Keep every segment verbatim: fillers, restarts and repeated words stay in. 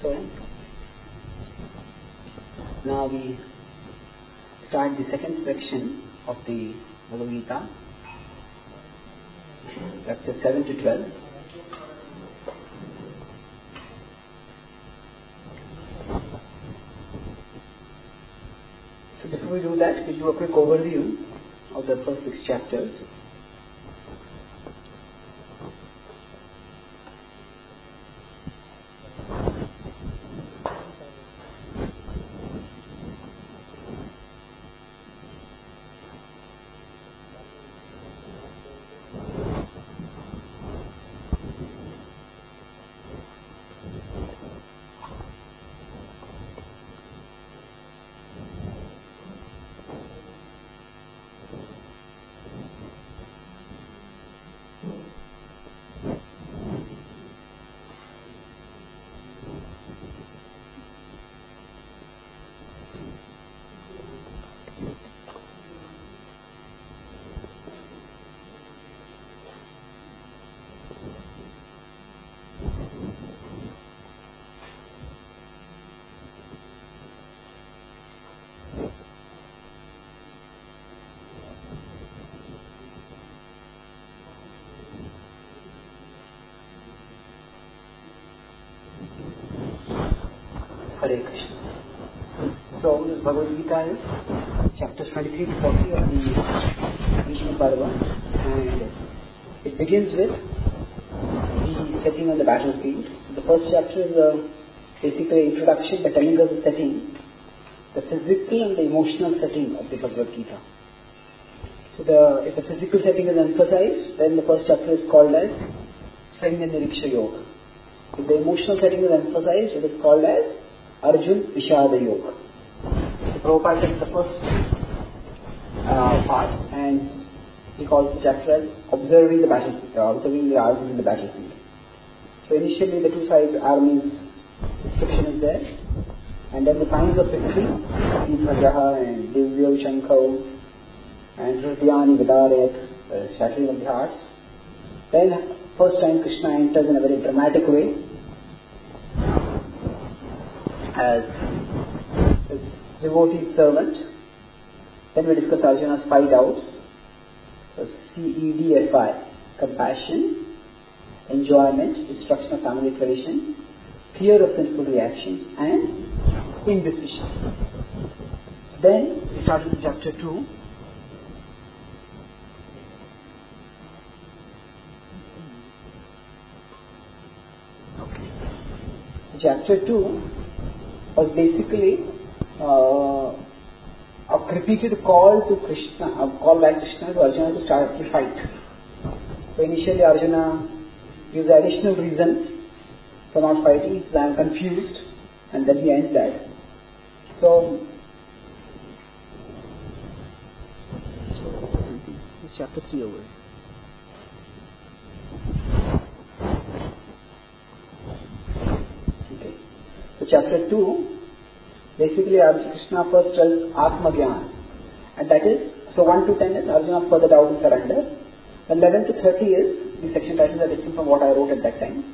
So, now we start the second section of the Bhagavad Gita, chapter seven to twelve. So before we do that, we'll do a quick overview of the first six chapters. Hare Krishna. So this Bhagavad Gita is chapters twenty-three to forty of the Vishnu Parva, and it begins with the setting on the battlefield. The first chapter is a basically introduction by telling us the setting, the physical and the emotional setting of the Bhagavad Gita. So the, if the physical setting is emphasized, then the first chapter is called as Sainya Niriksha Yoga. If the emotional setting is emphasized, it is called as Arjun Vishada Yoga. So Prabhupada takes the first uh, part and he calls the chapter as Observing the Battlefield, uh, Observing the Armies in the Battlefield. So initially the two sides armies description is there, and then the signs of victory, Prajaha and Divyo Shankho and Hrityani Vidaret, the shattering of the hearts. Then first time Krishna enters in a very dramatic way as his devotee servant. Then we discuss Arjuna's five doubts. So C E D F I, compassion, enjoyment, destruction of family tradition, fear of sinful reactions, and indecision. So then we start with chapter two. Okay. Chapter two was basically uh, a repeated call to Krishna, a call by Krishna to Arjuna to start the fight. So initially Arjuna gives additional reason for not fighting. He says, I am confused, and then he ends that. So, so it's chapter three over. So chapter two, basically Krishna first tells Atma Gyan, and that is, so one to ten is Arjuna's further doubt and surrender. eleven to thirty is, the section titles are different from what I wrote at that time.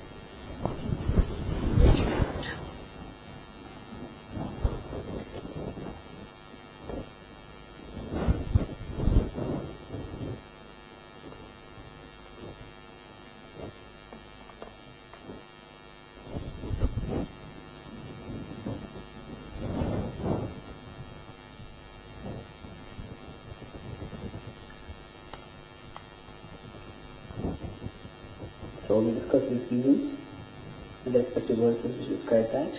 So we discuss these reasons and the respective verses which describe that.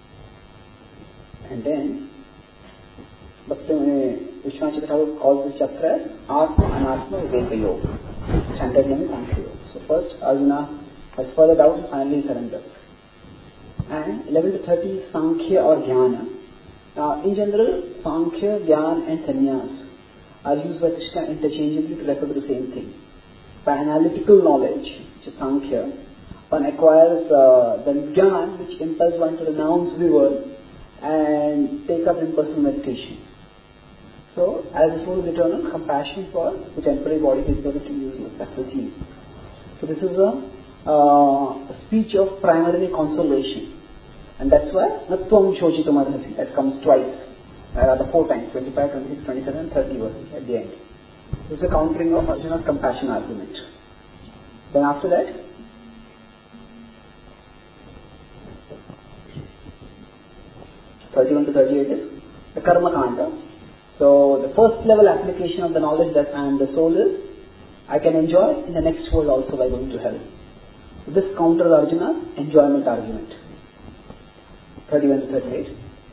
And then Bhakti Vishwanath Thakur calls this chapter as Atma Anatma Viveka Yoga. Standard name is Sankhya Yoga. So first Arjuna has further doubt and finally surrenders. And eleven to thirty is Sankhya or Jnana. Now in general, Sankhya, Jnana and Sannyas are used by Krishna interchangeably to refer to the same thing. By analytical knowledge, which is Sankhya, one acquires uh, the Jnana which impels one to renounce the world and take up impersonal meditation. So, as the soul is eternal, compassion for the temporary body is able to use the faculty. So, this is a, uh, a speech of primarily consolation. And that's why Natvam Shochitam Arhasi, that comes twice, uh, rather four times, twenty-five, twenty-six, twenty-seven, thirty verses at the end. This is the countering of Arjuna's compassion argument. Then after that, thirty-one to thirty-eight is the Karma Kanda. So the first level application of the knowledge that I am the soul is, I can enjoy in the next world also by going to hell. So this counters Arjuna's enjoyment argument. thirty-one to thirty-eight.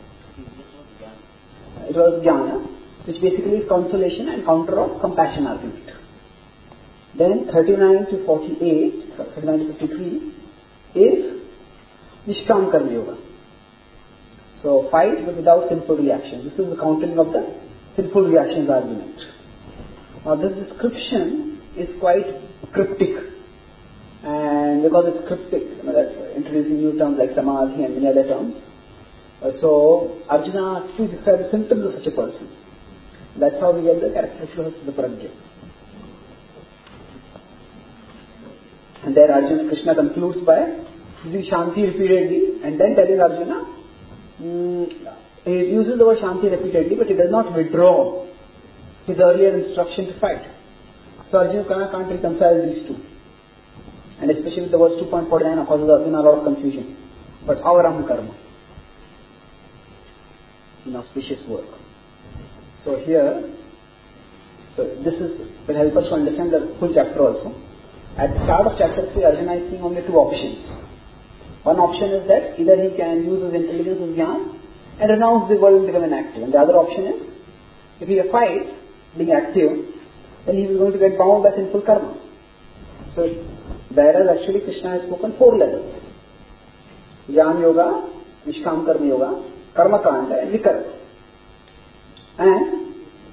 It was Jnana, which basically is consolation and counter of compassion argument. Then thirty-nine to forty-eight, thirty-nine to fifty-three is Nishkam Karma Yoga. So fight but without sinful reaction. This is the countering of the sinful reactions argument. Now this description is quite cryptic, and because it's cryptic, you know, that's introducing new terms like samadhi and many other terms. Uh, so Arjuna has to describe the symptoms of such a person. That's how we get the characteristics of the prajna. And there Arjuna, Krishna concludes by using Shanti repeatedly and then telling Arjuna, mm, he uses the word Shanti repeatedly, but he does not withdraw his earlier instruction to fight. So Arjuna can't reconcile these two. And especially with the verse two point four nine causes Arjuna a lot of confusion. But avaram karma, inauspicious work. So here, so this is will help us to understand the full chapter also. At the start of chapter three, Arjuna is seeing only two options. One option is that either he can use his intelligence as jnana and renounce the world and become inactive. And the other option is, if he fights, being active, then he is going to get bound by sinful karma. So, whereas actually Krishna has spoken four levels. Jnana Yoga, Nishkam Karma Yoga, Karma Kanda and Vikarma. And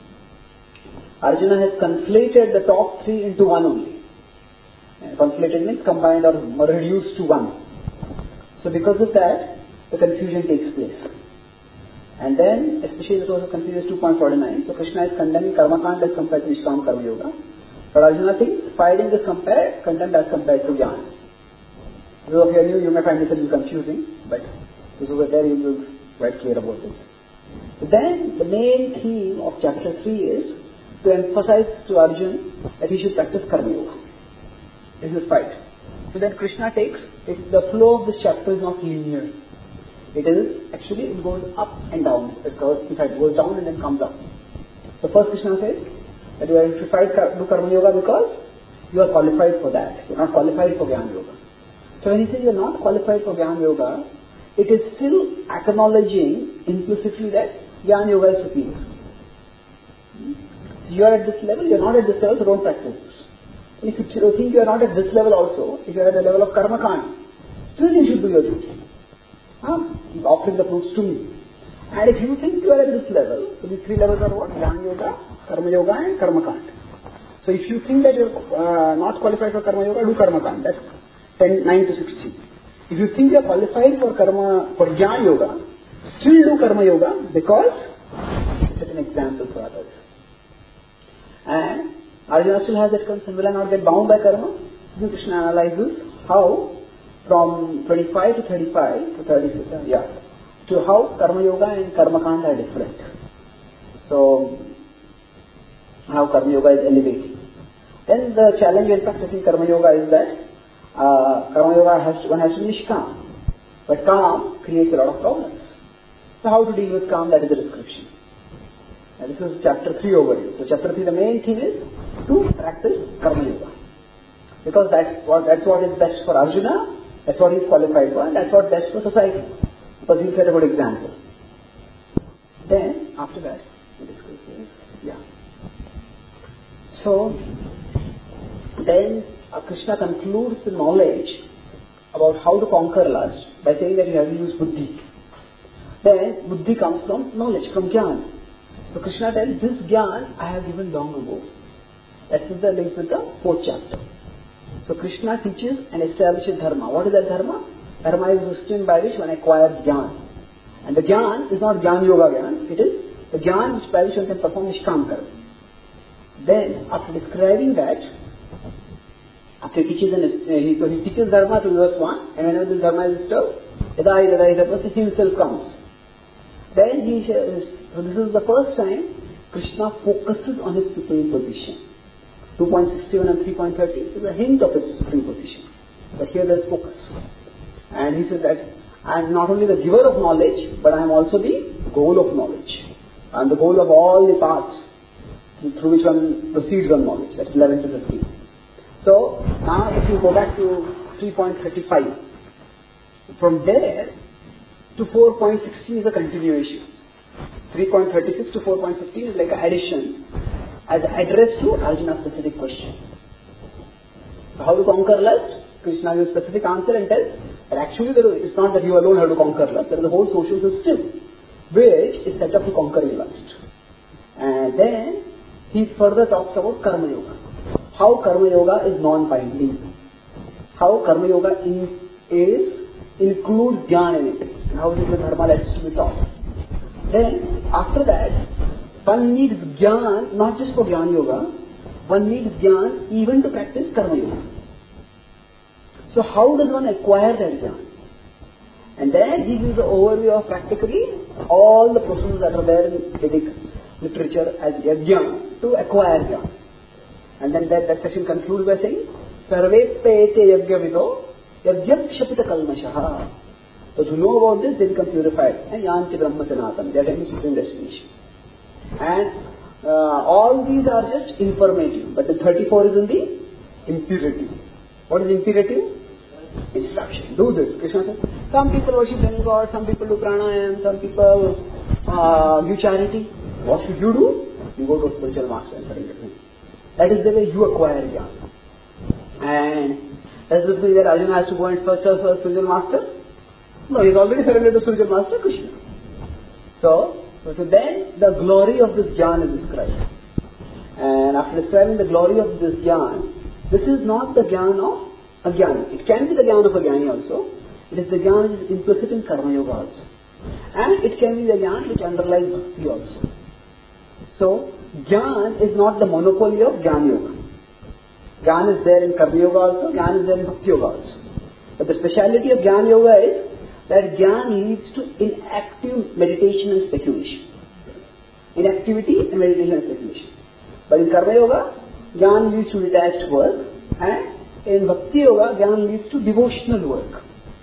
Arjuna has conflated the top three into one only. And conflated means combined or reduced to one. So because of that, the confusion takes place. And then, especially this also confuses two point four nine. So Krishna is condemning Karma Kanda as compared to Nishkam Karma Yoga. But Arjuna thinks fighting is compared, condemned as compared to Jnana. So if you are new, you may find this a little confusing, but those who were there, you will be quite clear about this. So then, the main theme of chapter three is to emphasize to Arjuna that he should practice Karma Yoga. He should fight. So then Krishna takes, it, the flow of this chapter is not linear. It is, actually, it goes up and down. It goes, in fact, it goes down and then comes up. So first Krishna says that you are to fight, do Karma Yoga because you are qualified for that. You are not qualified for Jnana Yoga. So when he says you are not qualified for Jnana Yoga, it is still acknowledging implicitly that Jnana Yoga is superior. So you are at this level, you are not at this level, so don't practice this. If you think you are not at this level also, if you are at the level of Karma Kanda, still you should do your duty. Huh? Offering the fruits to me. And if you think you are at this level, so these three levels are what? Jnana Yoga, Karma Yoga and Karma Kanda. So if you think that you are uh, not qualified for Karma Yoga, do Karma Kanda. That's ten, nine to sixteen. If you think you are qualified for Karma, for Jnana Yoga, still do Karma Yoga because it's an example for others. And Arjuna still has that concern, will I not get bound by karma? Then Krishna analyzes how from twenty-five to thirty-five to thirty-six, yeah, to how Karma Yoga and Karma Kanda are different. So, how Karma Yoga is elevating. Then the challenge in practicing Karma Yoga is that uh, Karma Yoga has to, one has to be nishkam. But calm creates a lot of problems. So how to deal with calm, that is the description. And this is chapter three overview. So chapter three, the main theme is to practice Karma Yoga. Because that's what, that's what is best for Arjuna, that's what he is qualified for, and that's what is best for society. Because he set a good example. Then, after that, we discuss this. Yeah. So, then uh, Krishna concludes the knowledge about how to conquer lust by saying that you have to use buddhi. Then, buddhi comes from knowledge, from jnana. So Krishna tells, this jnana I have given long ago. That is the link with the fourth chapter. So Krishna teaches and establishes dharma. What is that dharma? Dharma is the system by which one acquires jnana. And the jnana is not jnana yoga jnana. It is the jnana which by which one can perform nishkam karma. So then, after describing that, after he teaches, an, uh, he, so he teaches dharma to verse one, and whenever this dharma is disturbed, Yada Yada Yada, himself comes. Then he shares, so this is the first time Krishna focuses on his supreme position. two point six one and three point thirty is a hint of his supreme position. But here there is focus. And he says that I am not only the giver of knowledge, but I am also the goal of knowledge. I am the goal of all the paths through which one proceeds on knowledge. That's eleven to fifteen. So, now if you go back to three point three five, from there to four point one six is a continuation. three point three six to four point one five is like an addition as addressed to Arjuna's specific question. So how to conquer lust? Krishna gives a specific answer and tells that actually there is, it's not that you alone have to conquer lust, there is a whole social system which is set up to conquering lust. And then he further talks about Karma Yoga. How Karma Yoga is non-binding. How Karma Yoga in, is includes Jnana in it. And how is it the Dharma that's to be taught. Then after that, one needs Jnana not just for Jnana Yoga, one needs Jnana even to practice Karma Yoga. So how does one acquire that Jnana? And then he gives the overview of practically all the processes that are there in Vedic literature as Yajna to acquire Jnana. And then that, that section concludes by saying, Sarve pete yajna vido yajna kshapita kalmashaha. Those who know about this, they become purified. And yanti brahma sanatan, they attain the supreme destination. And uh, all these are just informative. But the thirty-four is in the imperative. What is imperative? Instruction. Do this. Krishna says, some people worship demigod, some people do pranayam, some people uh, give charity. What should you do? You go to a spiritual master and surrender to him. That is the way you acquire Jnana. And does this mean that Arjuna has to go and first serve a spiritual master? No, he has already surrendered to spiritual master, Krishna. So, so then the glory of this Jnana is described. And after describing the glory of this Jnana, this is not the Jnana of a Jnana. It can be the Jnana of a Jnani also. It is the Jnana which is implicit in Karma Yoga also. And it can be the Jnana which underlies Bhakti also. So, Jnana is not the monopoly of Jnana Yoga. Jnana is there in Karma Yoga also, Jnana is there in Bhakti Yoga also. But the speciality of Jnana Yoga is that Jnana leads to inactive meditation and speculation. Inactivity and meditation and speculation. But in Karma Yoga, Jnana leads to detached work, and in Bhakti Yoga, Jnana leads to devotional work.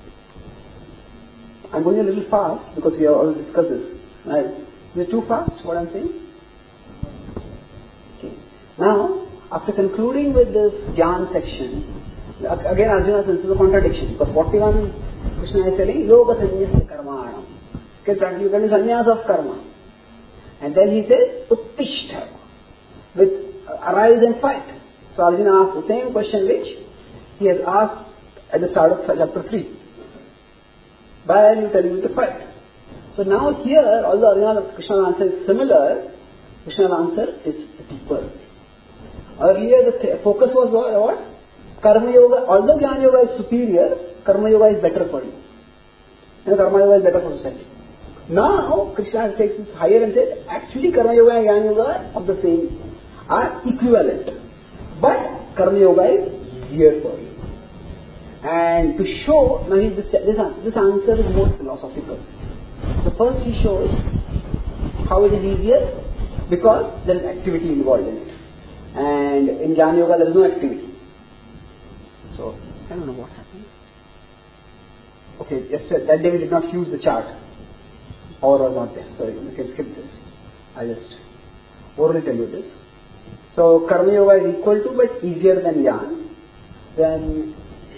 I'm going a little fast because we have already discussed this. Right? Is it too fast, what I'm saying? Okay. Now, after concluding with this Jnana section, again Arjuna says this is a contradiction. Because forty-one, Krishna is telling, Yoga Sannyasa Karmanam. Okay, you can do sannyas of karma. And then he says, Uttishta, with uh, arise and fight. So Arjuna asks the same question which he has asked at the start of chapter three. Why are you telling me to fight? So now here, although Arjuna, Krishna's answer is similar, Krishna's answer is deeper. Earlier the th- focus was what? what? Karma Yoga, although Jnana Yoga is superior, Karma Yoga is better for you. And Karma Yoga is better for society. Now, Krishna takes this higher and says, actually Karma Yoga and Jnana Yoga are of the same, are equivalent. But Karma Yoga is easier for you. And to show, now this, this, this answer is more philosophical. So first he shows how it is easier, because there is activity involved in it. And in Jnana Yoga there is no activity. So, I don't know what's happening. Okay, yesterday, that day we did not use the chart. Power was not there. Sorry, you can skip this. I just orally tell you this. So, Karma Yoga is equal to but easier than Jnana. Then,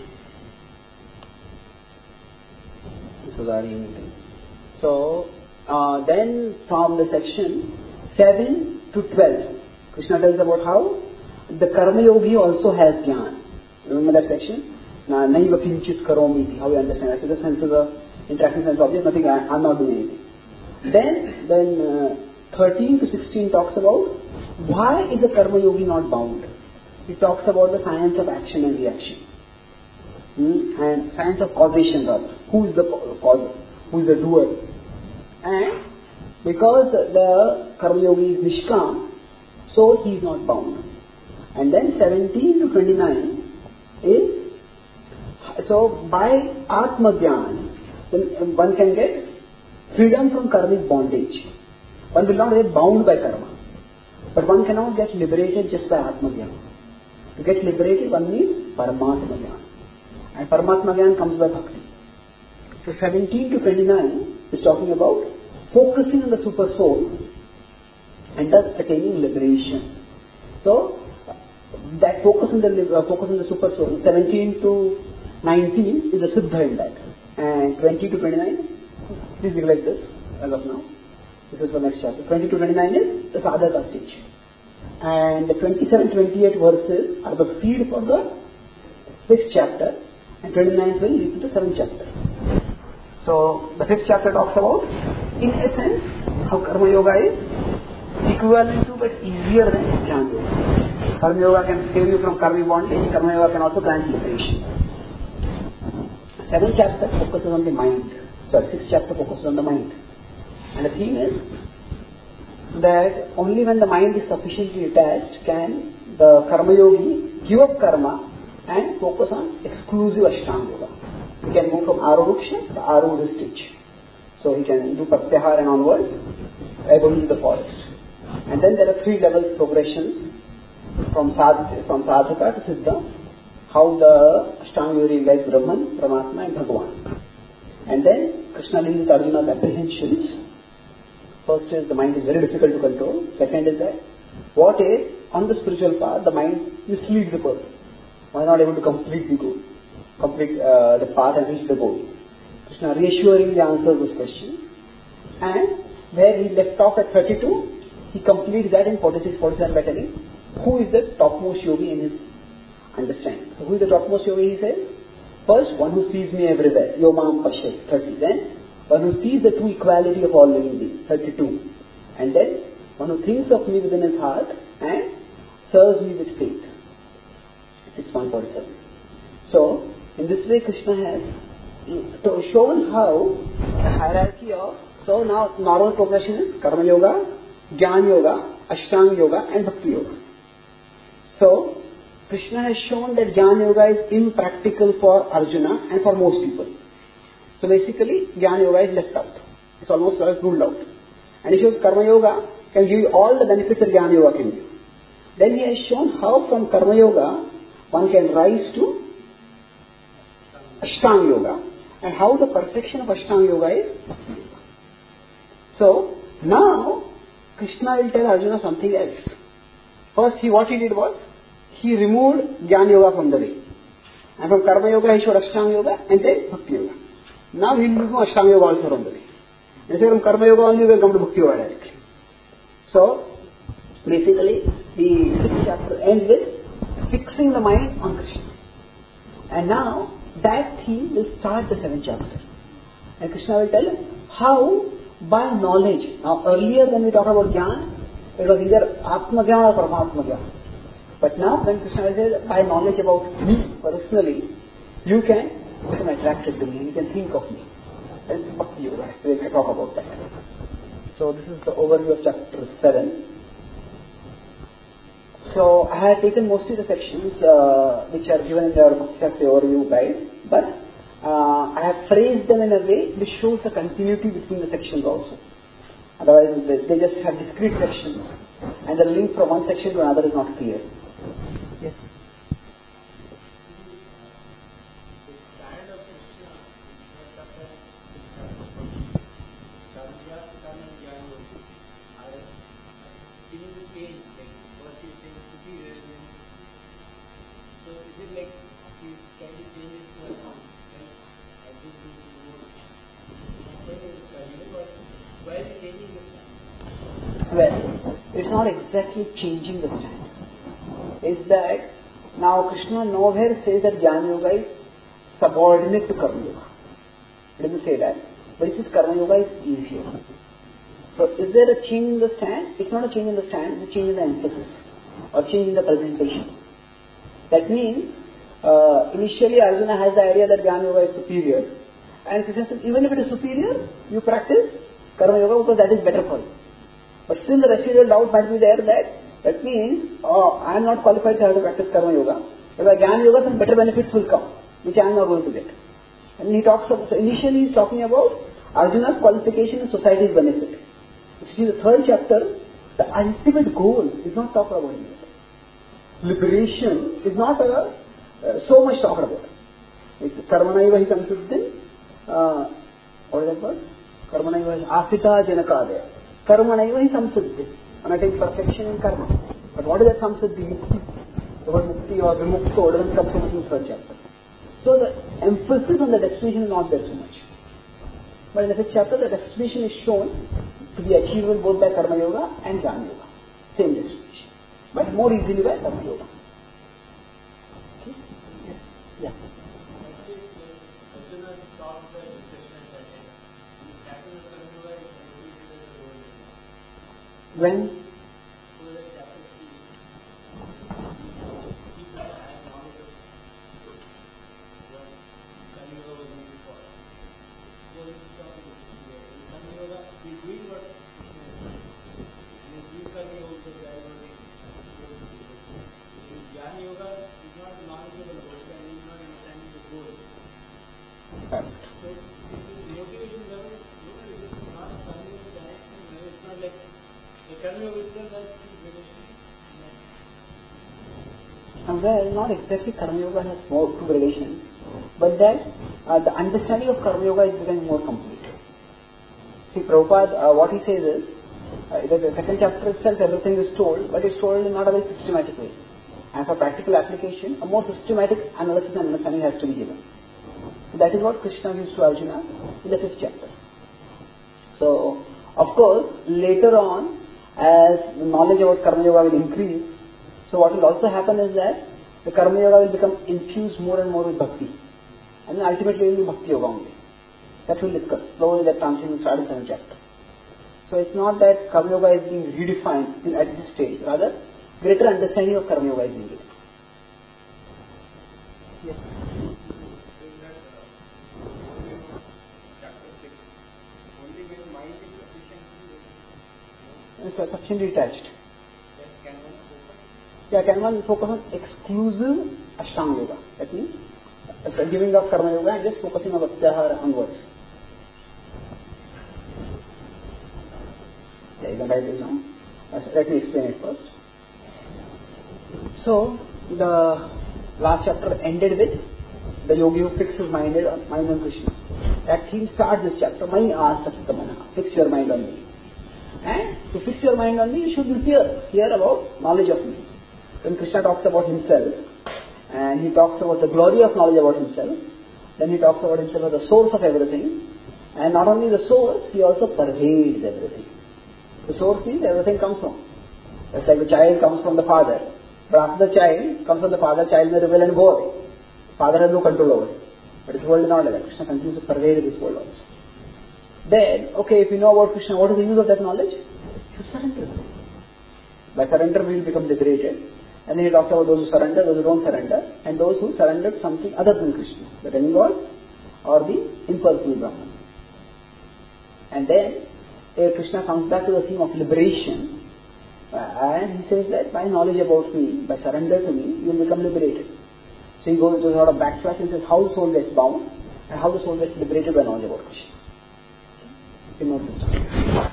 so, uh, then from the section seven to twelve, Krishna tells about how the Karma Yogi also has Jnana. Remember that section? Na naiva kinchit karomi, how you understand. Actually the sense is a interaction sense object, nothing, I am not doing anything. Then, then uh, thirteen to sixteen talks about why is the Karma Yogi not bound. He talks about the science of action and reaction. Hmm? And science of causation rather. Who is the cause? Who is the doer? And because the Karma Yogi is Nishkam, so he is not bound. And then seventeen to twenty-nine is, so by Atma Jnana, then one can get freedom from karmic bondage. One will not get bound by karma. But one cannot get liberated just by Atma Jnana. To get liberated, one needs Paramatma Jnana. And Paramatma Jnana comes by bhakti. So seventeen to twenty-nine is talking about focusing on the super soul and thus attaining liberation. So that focus on the uh, focus on the super soul, seventeen to nineteen is a siddha in that, and twenty to twenty-nine, please neglect this as of now. This is the next chapter. twenty to twenty-nine is the sadhaka stage, and the twenty-seven to twenty-eight verses are the seed for the sixth chapter, and twenty-nine will lead to the seventh chapter. So the fifth chapter talks about, in essence, how karma yoga is equivalent to but easier than jnana yoga. Karma yoga can save you from karmic bondage. Karma yoga can also grant liberation. Seventh chapter focuses on the mind. Sorry, sixth chapter focuses on the mind. And the theme is that only when the mind is sufficiently detached can the karma yogi give up karma and focus on exclusive Ashtanga yoga. He can move from Aruksha to Arudha stage. So he can do Pratyahara and onwards, able into the forest. And then there are three level progressions from sadhaka, from sadhaka to siddha, how the Ashtanga yogi realizes Brahman, Paramatma and Bhagavan. And then Krishna deals with Arjuna's apprehensions. First is the mind is very difficult to control. Second is that what is on the spiritual path the mind misleads the person. One is not able to complete the goal, complete uh, the path and reach the goal. Krishna reassuringly answers those questions. And where he left off at thirty-two, he completes that in forty-six forty-seven by telling who is the topmost yogi in his understanding. So who is the topmost yogi, he says? First, one who sees me everywhere, Yomam Pashyati, thirty. Then, one who sees the true equality of all living beings, thirty-two. And then, one who thinks of me within his heart and serves me with faith, six point four seven. So, in this way, Krishna has shown how the hierarchy of, so now normal progression is Karma Yoga, Jnana Yoga, Ashtanga Yoga and Bhakti Yoga. So, Krishna has shown that Jnana Yoga is impractical for Arjuna and for most people. So basically, Jnana Yoga is left out. It's almost like ruled out. And he shows Karma Yoga can give you all the benefits that Jnana Yoga can give. Then he has shown how from Karma Yoga one can rise to Ashtanga Yoga and how the perfection of Ashtanga Yoga is. So now Krishna will tell Arjuna something else. First, he what he did was he removed Jnana Yoga from the way. And from Karma Yoga he showed Ashtanga Yoga and then Bhakti Yoga. Now he will remove Ashtanga Yoga also from the way. And so from Karma Yoga only we will come to Bhakti Yoga directly. So basically the sixth chapter ends with fixing the mind on Krishna. And now that theme will start the seventh chapter. And Krishna will tell how by knowledge. Now earlier when we talk about Jnana, it was either Atma Jnana or Paramatma Jnana. But now when Krishna says by knowledge about me personally, you can become attracted to me and you can think of me. That's Bhakti Yoga. We will talk about that. So this is the overview of chapter seven. So I have taken mostly the sections uh, which are given in your Bhakti overview guide, but uh, I have phrased them in a way which shows the continuity between the sections also. Otherwise they just have discrete sections and the link from one section to another is not clear. Yes. Well, it's not exactly changing the stand. Is that now Krishna nowhere says that Jnana Yoga is subordinate to Karma Yoga. He doesn't say that. But he says Karma Yoga is easier. So is there a change in the stand? It's not a change in the stand, it's a change in the emphasis or change in the presentation. That means uh, initially Arjuna has the idea that Jnana Yoga is superior. And Krishna says even if it is superior, you practice Karma Yoga because that is better for you. But still the residual doubt might be there that that means, oh, I am not qualified to have to practice Karma Yoga. But by Jnana Yoga some better benefits will come, which I am not going to get. And he talks about, so initially he is talking about Arjuna's qualification and society's benefit. If you see the third chapter, the ultimate goal is not talked about here. Liberation is not a, uh, so much talked about. It's Karmanaiva hi samsiddhin, uh, what is that word? Karmanaiva hi asita janakadaya. Karmanaiva hi samsiddhin. And I think perfection in karma. But what is that samsiddhi? Mukti. The word mukti or vimukto doesn't come so much in the third chapter. So the emphasis on the destination is not there so much. But in the fifth chapter, the destination is shown to be achievable both by Karma Yoga and Jnana Yoga. Same destination. But more easily by Karma Yoga. Okay? Yeah. When? Well, not exactly Karma Yoga has more two relations, but that uh, the understanding of Karma Yoga is becoming more complete. See, Prabhupada, uh, what he says is, uh, in the second chapter itself everything is told, but it's told in not a very systematic way. And for practical application, a more systematic analysis and understanding has to be given. So that is what Krishna gives to Arjuna in the fifth chapter. So, of course, later on, as the knowledge about Karma Yoga will increase, so what will also happen is that the Karma Yoga will become infused more and more with Bhakti. And then ultimately it will be Bhakti Yoga only. That will discuss. Slowly that transition will start in the seventh chapter. So it's not that Karma Yoga is being redefined at this stage. Rather, greater understanding of Karma Yoga is needed. Yes. It's sufficiently detached. Yeah, can one focus on exclusive Ashtanga Yoga? That means uh, giving up Karma Yoga and just focusing on Bhaktiyahara onwards. Yeah, you can write this down. Uh, let me explain it first. So, the last chapter ended with the yogi who fixes his mind on, mind on Krishna. That theme starts this chapter. Mai asakta mana. Fix your mind on me. And to fix your mind on me, you should be clear, clear about knowledge of me. When Krishna talks about himself, and he talks about the glory of knowledge about himself, then he talks about himself as the source of everything, and not only the source, he also pervades everything. The source means everything comes from. It's like the child comes from the father, but after the child comes from the father, child may rebel and go away. Father has no control over it. But this world is not like that. Krishna continues to pervade this world also. Then, okay, if you know about Krishna, what is the use of that knowledge? You surrender. By surrender, we will become liberated. And then he talks about those who surrender, those who don't surrender, and those who surrender to something other than Krishna, the demigods or the impersonal Brahman. And then uh, Krishna comes back to the theme of liberation, uh, and he says that by knowledge about me, by surrender to me, you will become liberated. So he goes into a sort of backslash and says how the soul gets bound and how the soul gets liberated by knowledge about Krishna. You know this.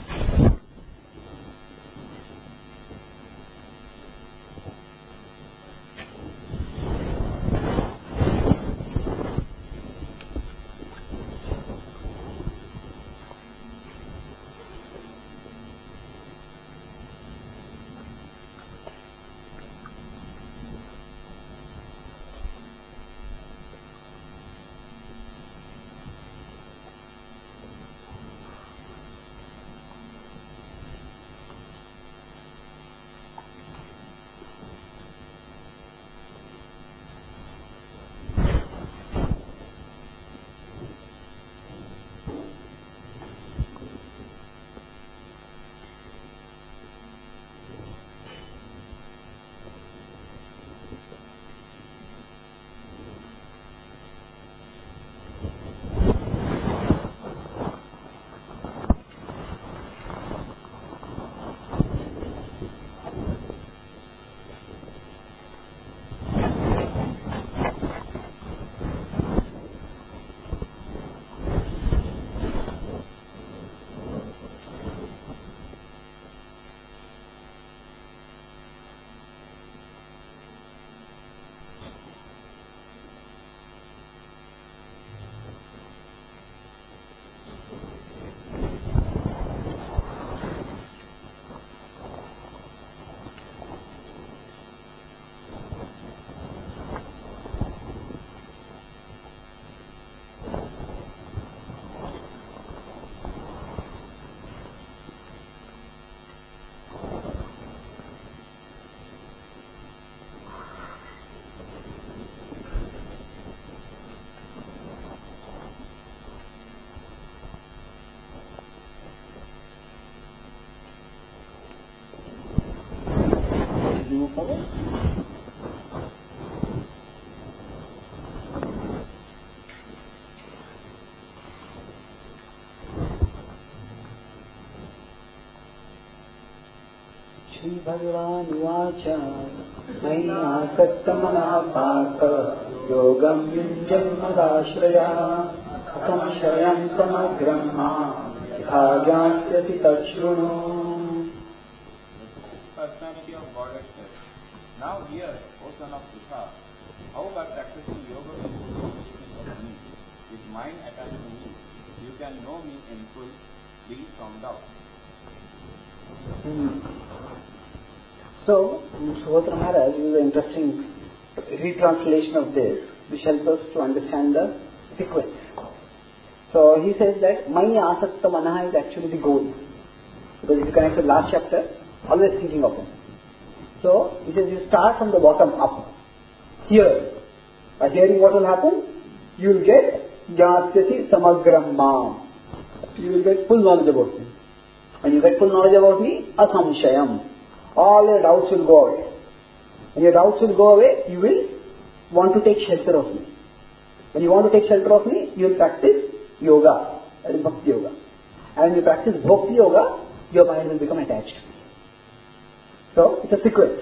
Shri Bhagavan Uvacha Maya Asakta Manaha Partha Yogam Yunjan Madashraya Samshayam Samagrama Bhajasyasi Tachrunu. Personality of Godhead says, now here, O son of Sukha, how by practicing yoga of me, with mind attached to me, you can know me in full, free from doubt. Hmm. So, Subhadra Maharaj is an interesting retranslation of this, which helps us to understand the sequence. So, he says that Maya Asakta Manaha is actually the goal. Because if you connect the last chapter, always thinking of him. So, he says you start from the bottom up. Here. By hearing what will happen, you will get Jnasyasi Samagram Mam. You will get full knowledge about me. When you get full knowledge about me, Asamshayam. All your doubts will go away. When your doubts will go away, you will want to take shelter of me. When you want to take shelter of me, you will practice yoga. That is Bhakti Yoga. And when you practice Bhakti Yoga, your mind will become attached to me. So, it's a sequence.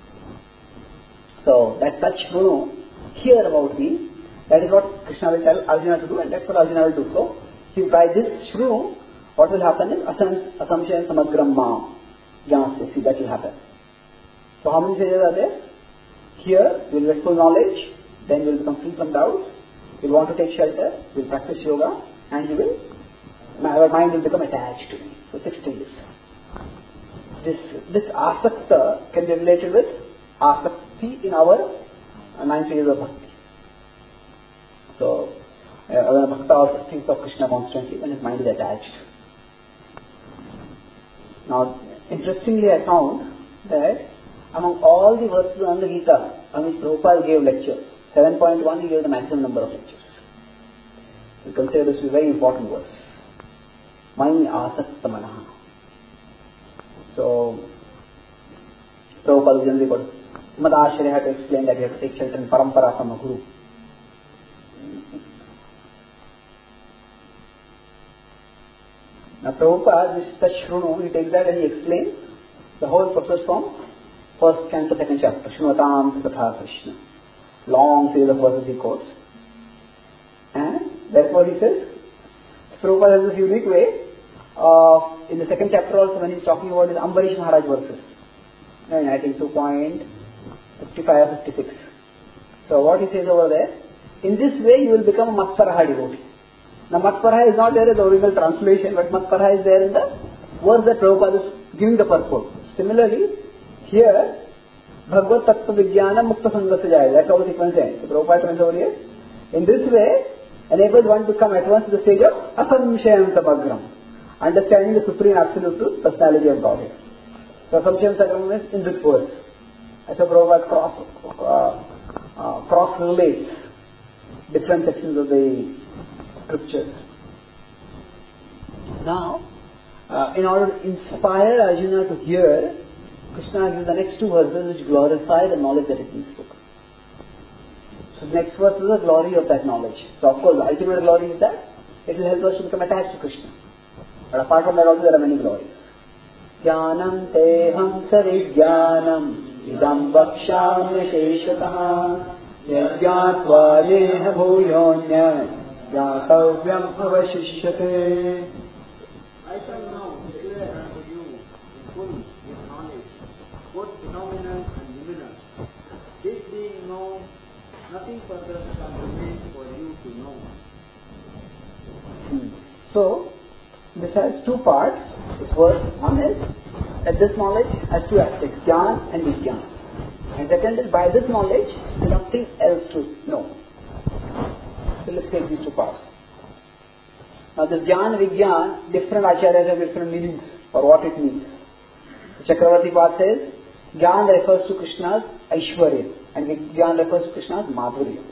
So, that such Shruno, hear about me. That is what Krishna will tell Arjuna to do, and that's what Arjuna will do. So, see, by this Shruno, what will happen is Asamshayam Samagram Ma. See, that will happen. So, how many stages are there? Here, you will get full knowledge, then you will become free from doubts, you will want to take shelter, you will practice yoga, and you will, your mind will become attached to me. So, six stages. This, this asakta can be related with asakti in our uh, nine stages of bhakti. So, uh, when a bhakta also thinks of Krishna constantly, when his mind is attached. Now, interestingly, I found that among all the verses on the Gita, on which Prabhupada gave lectures, seven point one he gave the maximum number of lectures. We consider this to be a very important verse. Maya Asakta Manaha. So, Prabhupada generally got Madashraya had to explain that he had to take shelter in Parampara from a guru. Now, Prabhupada, this Tachrunu, he takes that and he explains the whole process from first canto, second chapter, Shruvatam Satha Krishna. Long series of verses he quotes. And that's what he says. Prabhupada has this unique way. Uh, in the second chapter also, when he's talking about his Ambarish Maharaj verses, and I think two point five five or fifty-six. So what he says over there, in this way you will become a Matparaha devotee. Now Matparaha is not there in the original translation, but Matparaha is there in the verse that Prabhupada is giving the purport. Similarly, here, Bhagavad Tattva Vijnana Mukta Sangha se jayega. That's how the sequence ends. So Prabhupada means over here, in this way, enables one to come at once to the stage of Asamshayam Samagram. Understanding the supreme absolute truth, personality of Godhead. So, Samshayam Samagram is in this verse. As a Prabhupada cross, uh, uh, cross relates different sections of the scriptures. Now, uh, in order to inspire Arjuna to hear, Krishna gives the next two verses which glorify the knowledge that is being spoken. So, the next verse is the glory of that knowledge. So, of course, the ultimate glory is that it will help us to become attached to Krishna. But apart from that also there are many glories. Jnanam teham sarijnanam idam vakshami sheshataha yajnatva yeha bhuyonya yatavyam avashishyate. I shall now declare unto you in full with knowledge, both phenomenal and luminous. This being known, nothing further can remain for you to know. Hmm. So, this has two parts. This verse, one is that this knowledge has two aspects, Jnana and Vijnana. And second is by this knowledge, nothing else to know. So let's take these two parts. Now this Jnana, Vijnana, different acharyas have different meanings for what it means. The Chakravarti Path says, Jnana refers to Krishna's Aishwarya and Vijnana refers to Krishna's Madhurya.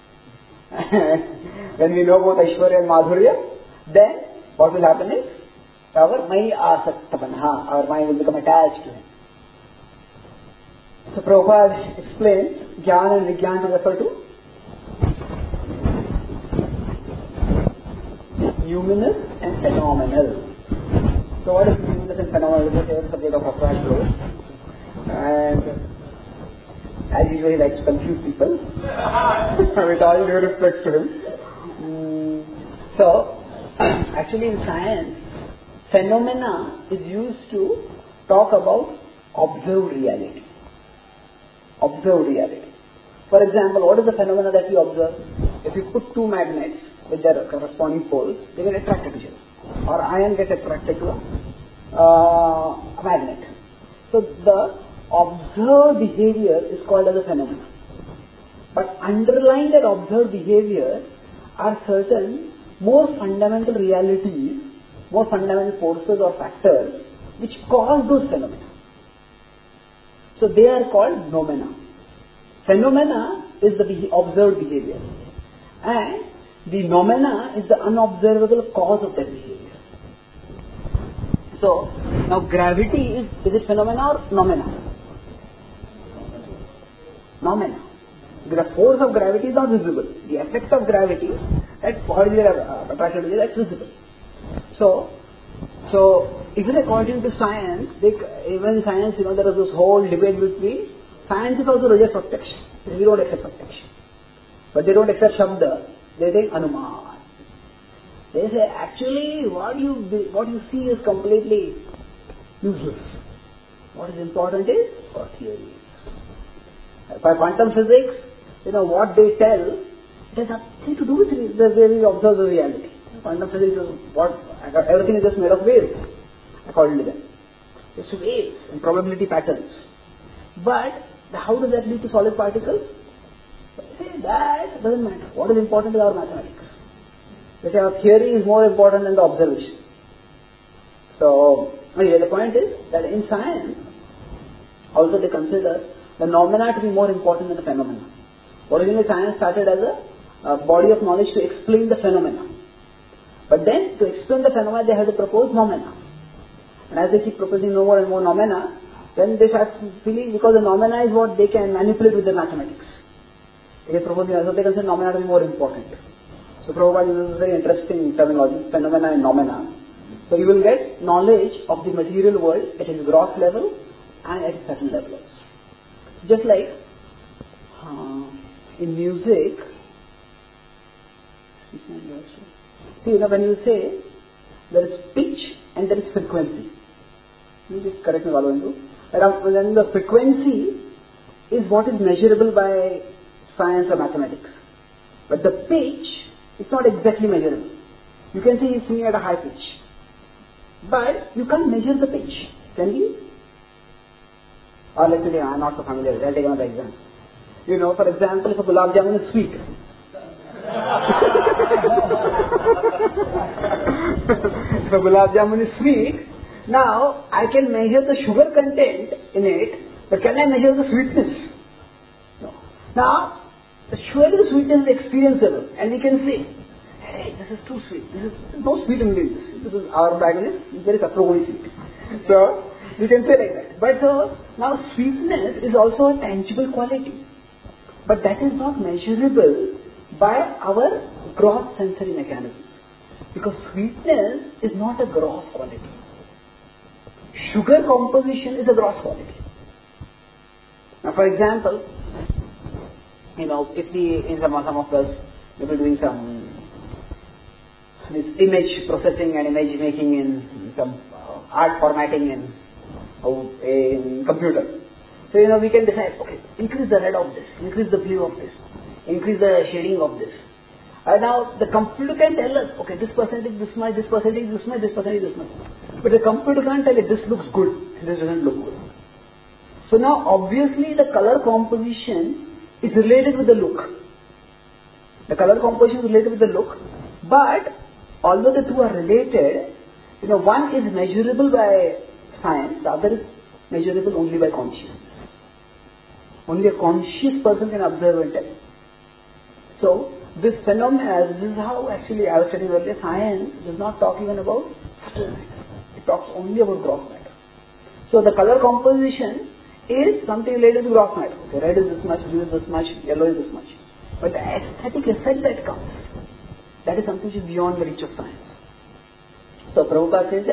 When we know both Aishwarya and Madhurya, then what will happen is, our Maya Asakta Manaha, our mind will become attached to him. So Prabhupada explains, Jnana and Vijnana to refer to numinous and phenomenal. So what is numinous and phenomenal? This is the subject of Prabhupada. And as usual, he likes to confuse people with all due respect to him. Mm, so, actually in science, phenomena is used to talk about observed reality. Observed reality. For example, what is the phenomena that we observe? If you put two magnets with their corresponding poles, they get attracted to each other. Or iron gets attracted to a uh, magnet. So the observed behavior is called as a phenomenon. But underlying that observed behavior are certain more fundamental realities, more fundamental forces or factors which cause those phenomena. So they are called noumena. Phenomena is the be- observed behavior, and the noumena is the unobservable cause of that behavior. So, now gravity is, is it phenomena or noumena? Noumena. The force of gravity is not visible. The effect of gravity, that bodies are attracted to, that's visible. So, so even according to science, they, even science, you know, there is this whole debate between, science is also rejects protection. We don't accept protection. But they don't accept Shabda. They say Anuman. They say actually what you what you see is completely useless. What is important is for theories. By quantum physics, you know what they tell, it has nothing to do with the way we observe the reality. Quantum physics is what everything is just made of waves, according to them. It's waves and probability patterns. But how does that lead to solid particles? They say that doesn't matter. What is important is our mathematics. They say our theory is more important than the observation. So, anyway, the point is that in science, also they consider the noumena to be more important than the phenomena. Originally, science started as a, a body of knowledge to explain the phenomena. But then, to explain the phenomena, they had to propose noumena. And as they keep proposing more and more noumena, then they start feeling, because the noumena is what they can manipulate with the mathematics. They propose, so they consider noumena to be more important. So Prabhupada uses a very interesting terminology, phenomena and noumena. So you will get knowledge of the material world at its gross level and at its certain levels. Just like uh, in music, see, you know, when you say there is pitch and there is frequency. You just correct me, Valu. Then the frequency is what is measurable by science or mathematics. But the pitch, it's not exactly measurable. You can see he's singing at a high pitch. But you can't measure the pitch, can you? Or let's say, I'm not so familiar with it, I'll take another example. You know, for example, if a gulab jamun is sweet. If a gulab jamun is sweet, now I can measure the sugar content in it, but can I measure the sweetness? No. Now, surely the sweetness is experienceable, and we can say, hey, this is too sweet. This is no sweet in this. This is our bagel is very saprogoi sweet. So we can say like that. But so now sweetness is also a tangible quality, but that is not measurable by our gross sensory mechanisms, because sweetness is not a gross quality. Sugar composition is a gross quality. Now, for example, you know, if the in some some of us we were doing some this image processing and image making in some uh, art formatting in, uh, in computer. So you know we can decide, okay, increase the red of this, increase the blue of this, increase the shading of this. And now the computer can tell us, okay, this percentage this much, this percentage this much, this percentage this much. But the computer can't tell it, this looks good, this doesn't look good. So now obviously the color composition is related with the look. The color composition is related with the look, but although the two are related, you know, one is measurable by science, the other is measurable only by consciousness. Only a conscious person can observe and tell. So this phenomena, this is how actually I was studying earlier, science does not talk even about subtle matter. It talks only about gross matter. So the color composition is something related to gross matter. Okay, red is this much, blue is this much, yellow is this much. But the aesthetic effect that comes, that is something which is beyond the reach of science. So Prabhupada says that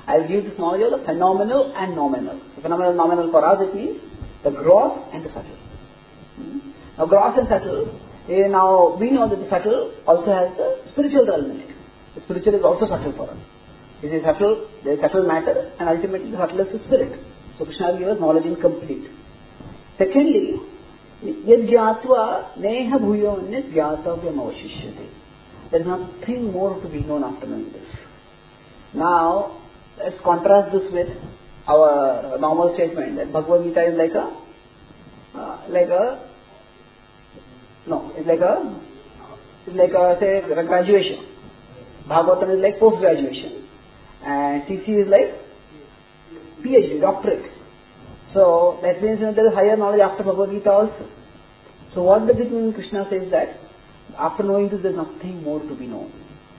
I will give this knowledge of the phenomenal and nominal. The phenomenal and nominal for us, it means the gross and the subtle. Hmm? Now gross and subtle, eh, now we know that the subtle also has the spiritual realm in it. The spiritual is also subtle for us. It is subtle, there is subtle matter, and ultimately the subtle is the spirit. So Krishna will give us knowledge incomplete. Secondly, yad jyatva neha bhuyo annis jyatavyam avashishyate. There is nothing more to be known after knowing this. Now, let's contrast this with our normal statement that Bhagavad Gita is like a, uh, like a, no, it's like a, it's like a, say, a graduation. Bhagavatam is like post-graduation. And C C is like PhD, doctorate. So, that means you know, there is higher knowledge after Bhagavad Gita also. So, what does it mean? Krishna says that after knowing this, there is nothing more to be known.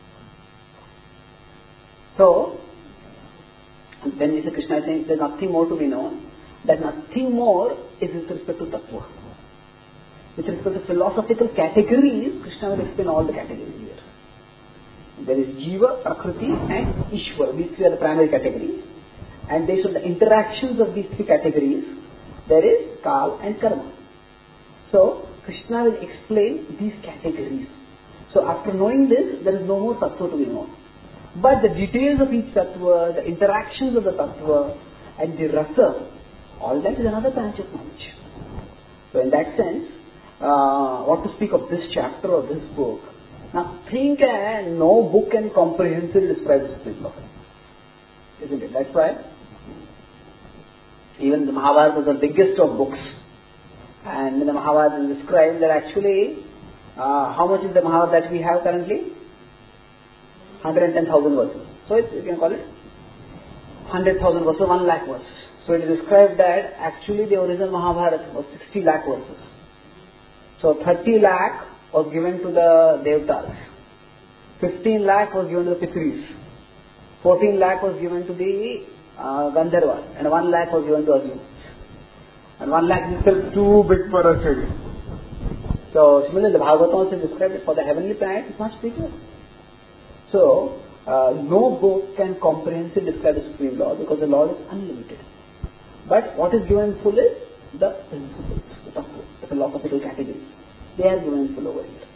So, when we say Krishna is saying there is nothing more to be known, that nothing more is with respect to tattva. With respect to philosophical categories, Krishna will explain all the categories here. There is Jiva, Prakriti and Ishvara. These three are the primary categories. And based on the interactions of these three categories, there is Kal and Karma. So, Krishna will explain these categories. So, after knowing this, there is no more tattva to be known. But the details of each tattva, the interactions of the tattva, and the rasa, all that is another branch of knowledge. So, in that sense, uh, what to speak of this chapter or this book? Nothing can, no book can comprehensively describe the Supreme Lord. Isn't it? That's why even the Mahabharata is the biggest of books. And in the Mahabharata is described that actually, uh, how much is the Mahabharata that we have currently? one hundred ten thousand verses. So it's, you can call it one hundred thousand verses, one lakh verses. So it is described that actually the original Mahabharata was sixty lakh verses. So thirty lakh was given to the Devtas, fifteen lakh was given to the Pitris, fourteen lakh was given to the uh, Gandharvas, and one lakh was given to Arjuna. And one lakh is still too big for us today. So similarly, the Bhagavatam also described it for the heavenly planet, it's much bigger. So, uh, no book can comprehensively describe the Supreme Lord because the Lord is unlimited. But what is given in full is the principles, the tattva, the philosophical categories. They are given in full over here.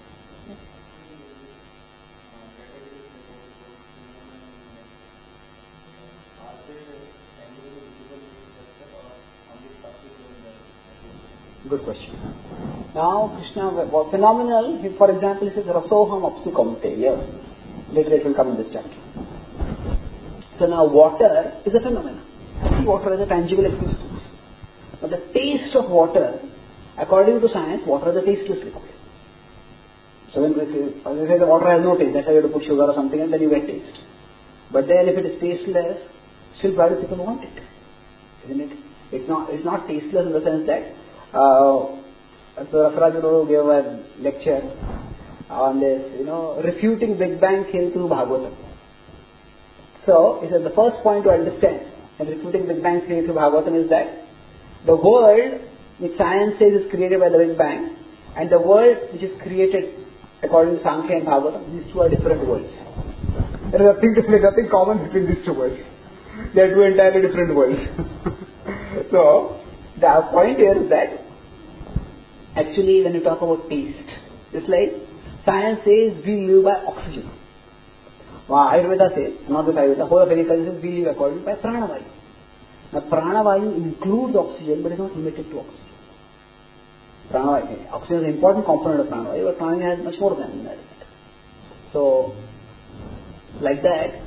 Good question. Now, Krishna, well, phenomenal, he, for example, he says, Rasoham apsu kaunteya. Later it will come in this chapter. So now water is a phenomenon. See, water is a tangible existence. But the taste of water, according to science, water is a tasteless liquid. So when we say the water has no taste, that's why you have to put sugar or something and then you get taste. But then if it is tasteless, still probably people want it. Isn't it? It's not, it's not tasteless in the sense that uh, so Rasaraj Guru gave a lecture on this, you know, refuting Big Bang theory through Bhagavatam. So, it is the first point to understand in refuting Big Bang theory through Bhagavatam is that the world which science says is created by the Big Bang and the world which is created according to Sankhya and Bhagavatam, these two are different worlds. There is nothing, there is nothing common between these two worlds. They are two entirely different worlds. So, the point here is that actually when you talk about taste, it's like science says we live by oxygen. Well, Ayurveda says, not this Ayurveda, whole of Vedic says we live according by pranavayu. Now pranavayu includes oxygen but is not limited to oxygen. Pranavayu, oxygen is an important component of pranavayu, but pranavayu has much more than that. So, like that,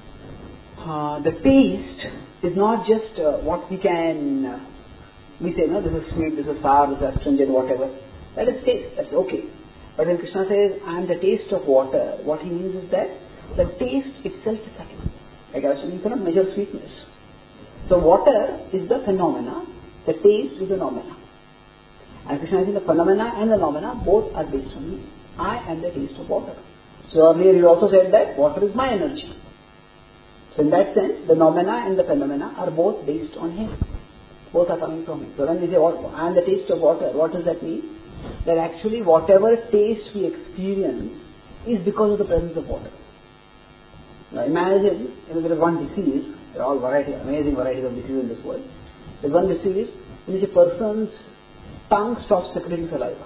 uh, the taste is not just uh, what we can, uh, we say, no, this is sweet, this is sour, this is astringent, whatever. That is taste, that's okay. But when Krishna says, I am the taste of water, what he means is that the taste itself is subtle. Like I said, you cannot measure sweetness. So water is the phenomena, the taste is the nomena. And Krishna is saying the phenomena and the nomena both are based on me. I am the taste of water. So earlier he also said that water is my energy. So in that sense, the nomena and the phenomena are both based on him. Both are coming from him. So when we say, I am the taste of water, what does that mean? That actually whatever taste we experience is because of the presence of water. Now imagine, you know, there is one disease There are all variety, amazing varieties of diseases in this world. There's one disease in which a person's tongue stops secreting saliva.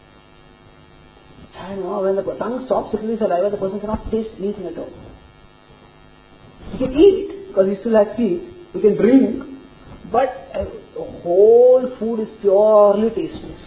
And you know, when the tongue stops secreting saliva, the person cannot taste anything at all. He can eat because he still has teeth. He can drink, but uh, the whole food is purely tasteless.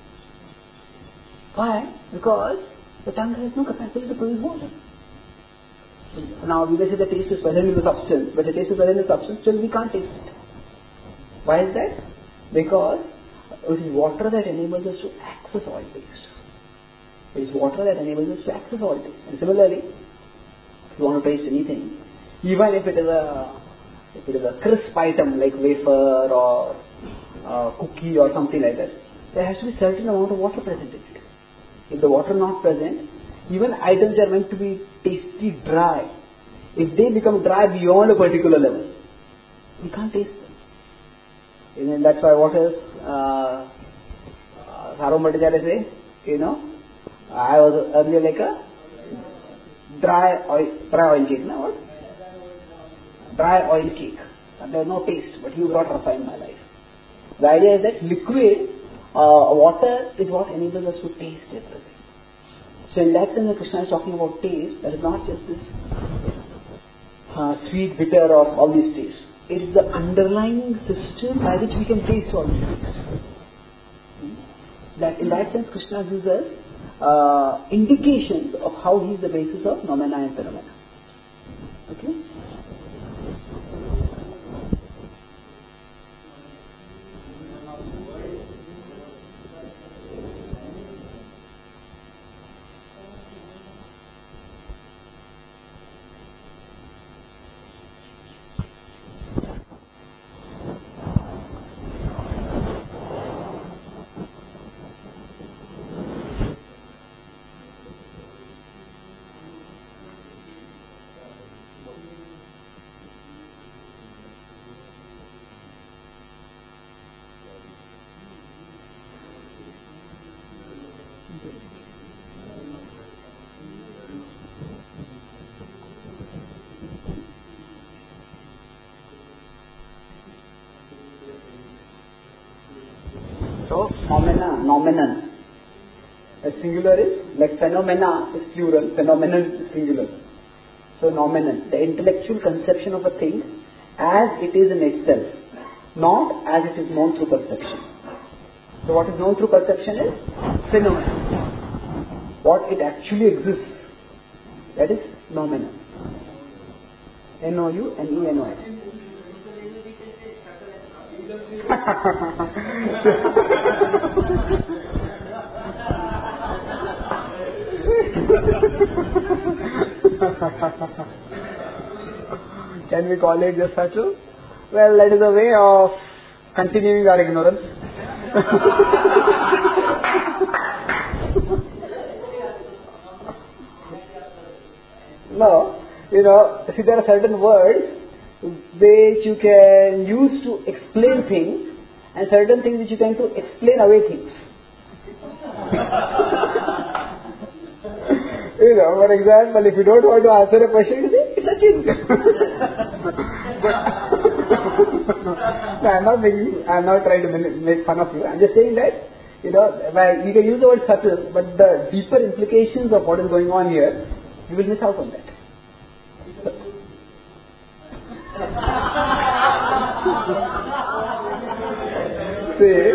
Why? Because the tongue has no capacity to produce water. Now we may say the taste is present in the substance, but the taste is present in the substance, still we can't taste it. Why is that? Because it is water that enables us to access all taste. It is water that enables us to access all taste. And similarly, if you want to taste anything, even if it is a if it is a crisp item like wafer or uh, cookie or something like that, there has to be certain amount of water present in it. If the water is not present, even items are meant to be tasty dry. If they become dry beyond a particular level, we can't taste them. And that's why what is uh, Sarvam Bhattacharya say, you know, I was earlier like a dry oil, dry oil cake, no? What? Dry oil cake. And there was no taste, but you brought rasa in my life. The idea is that liquid, uh, water is what enables us to taste everything. So in that sense, when Krishna is talking about taste, that is not just this uh, sweet, bitter, or all these tastes. It is the underlying system by which we can taste all these things. That in that sense, Krishna gives us uh, indications of how he is the basis of noumena and phenomena. Okay. So, noumena, noumenon. A singular is, like phenomena is plural, phenomenon is singular. So, noumenon, the intellectual conception of a thing as it is in itself, not as it is known through perception. So, what is known through perception is phenomenon. What it actually exists, that is noumenon. N O U N E N O S. Can we call it just subtle? Well, that is a way of continuing our ignorance. No, you know, see, there are certain words which you can use to explain things, and certain things which you can to explain away things. You know, for example, if you don't want to answer a question, you say, it's a thing. No, I'm not making, I'm not trying to make fun of you. I'm just saying that, you know, you can use the word subtle, but the deeper implications of what is going on here, you will miss out on that. See?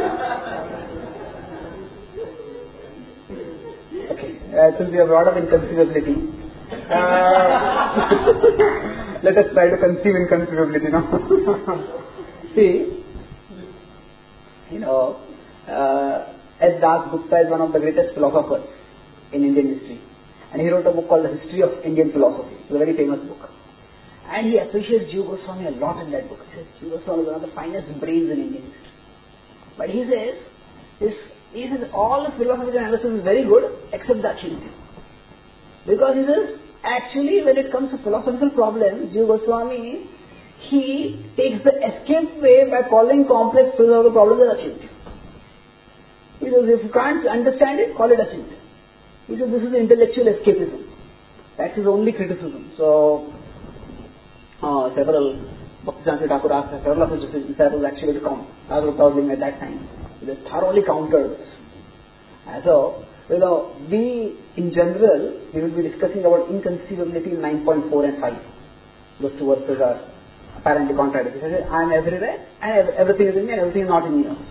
Okay, uh, since we have brought up inconceivability, uh, let us try to conceive inconceivability now. See, you know, uh, S. Das Gupta is one of the greatest philosophers in Indian history, and he wrote a book called The History of Indian Philosophy. It's a very famous book. And he appreciates Jiva Goswami a lot in that book. He says Jiva Goswami is one of the finest brains in Indian history. But he says, his, he says all the philosophical analysis is very good except the Achintya. Because he says, actually when it comes to philosophical problems, Jiva Goswami, he takes the escape way by calling complex philosophical problems as Achintya. He says, if you can't understand it, call it Achintya. He says, this is intellectual escapism. That's his only criticism. So, Uh, several Bhaktisiddhanta Thakur asked several of his disciples actually to come. Thakur was living at that time. They thoroughly countered this. And so, you know, we, in general, we will be discussing about inconceivability in nine point four and five. Those two verses are apparently contradictory. I am everywhere, and everything is in me, and everything is not in me also.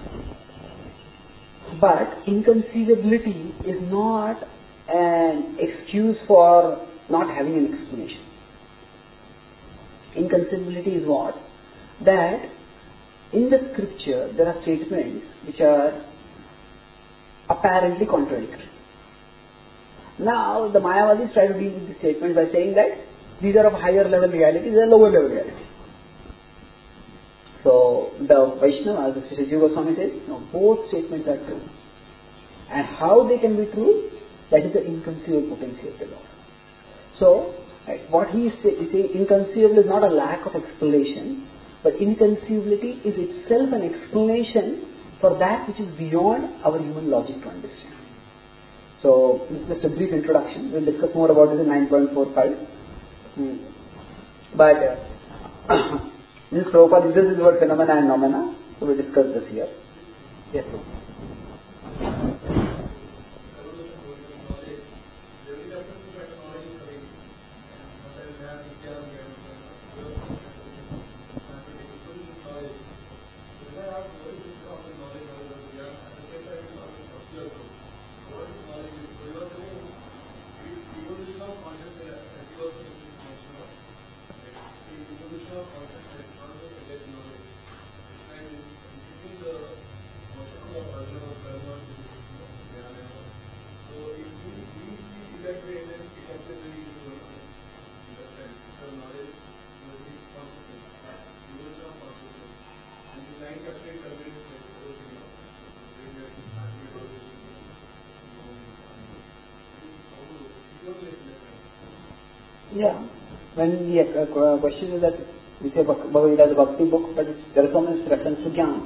But inconceivability is not an excuse for not having an explanation. Inconceivability is what? That in the scripture there are statements which are apparently contradictory. Now the Mayavadis try to deal with these statements by saying that these are of higher level reality, these are lower level reality. So the Vaishnavas, especially Jiva Goswami says, no, both statements are true. And how they can be true? That is the inconceivable potency of the Lord. So, right, what he is saying, inconceivable is not a lack of explanation, but inconceivability is itself an explanation for that which is beyond our human logic to understand. So, this is just a brief introduction. We'll discuss more about this in nine point four five. Hmm. But, uh, this Prabhupada uses this word phenomena and nomena, so we'll discuss this here. Yes, sir. Yeah, when the uh, question is that we say Bhagavad Gita is a bhakti book, but there is so much reference to Jnana.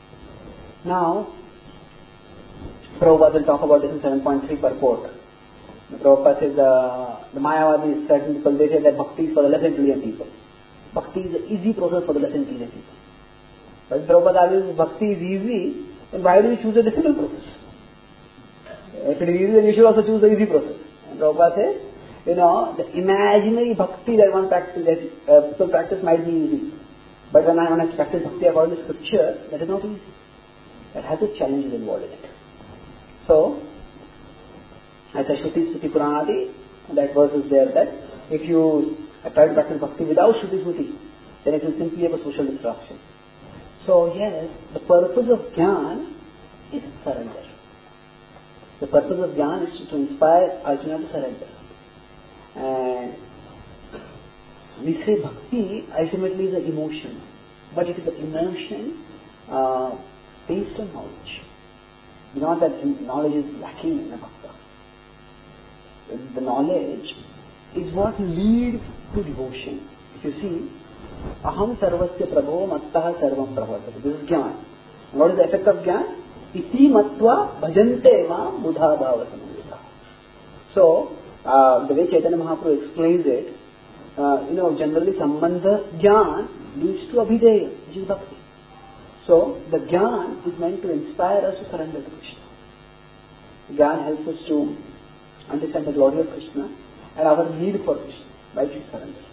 Now, Prabhupada will talk about this in seven point three purport. Prabhupada says uh, the Mayavadis, certain people, they say that bhakti is for the less intelligent people. Bhakti is an easy process for the less intelligent people. But Prabhupada argues bhakti is easy, then why do you choose a difficult process? If it is easy, then you should also choose the easy process. And Prabhupada says, you know, the imaginary bhakti that one practice, that uh, people practice might be easy. But when I want to practice bhakti according to scripture, that is not easy. That has its challenges involved in it. So, as a Shruti Smriti Puranadi, that verse is there that if you try to practice bhakti without Shruti Smriti, then it will simply have a social disruption. So, yes, the purpose of Jnana is surrender. The purpose of Jnana is to inspire Arjuna to surrender. And we say bhakti ultimately is an emotion, but it is an emotion uh, based on knowledge. Not that knowledge is lacking in the bhakta. The knowledge is what leads to devotion. If you see, aham sarvasya prabho mattaha sarvam pravartate. This is jnana. And what is the effect of jnana? Iti matva bhajante ma buddha bhava samavita. So, Uh, the way Chaitanya Mahaprabhu explains it, uh, you know, generally Sambandha Jnana leads to Abhideya, which is Bhakti. So, the Jnana is meant to inspire us to surrender to Krishna. Jnana helps us to understand the glory of Krishna and our need for Krishna, by which we surrender.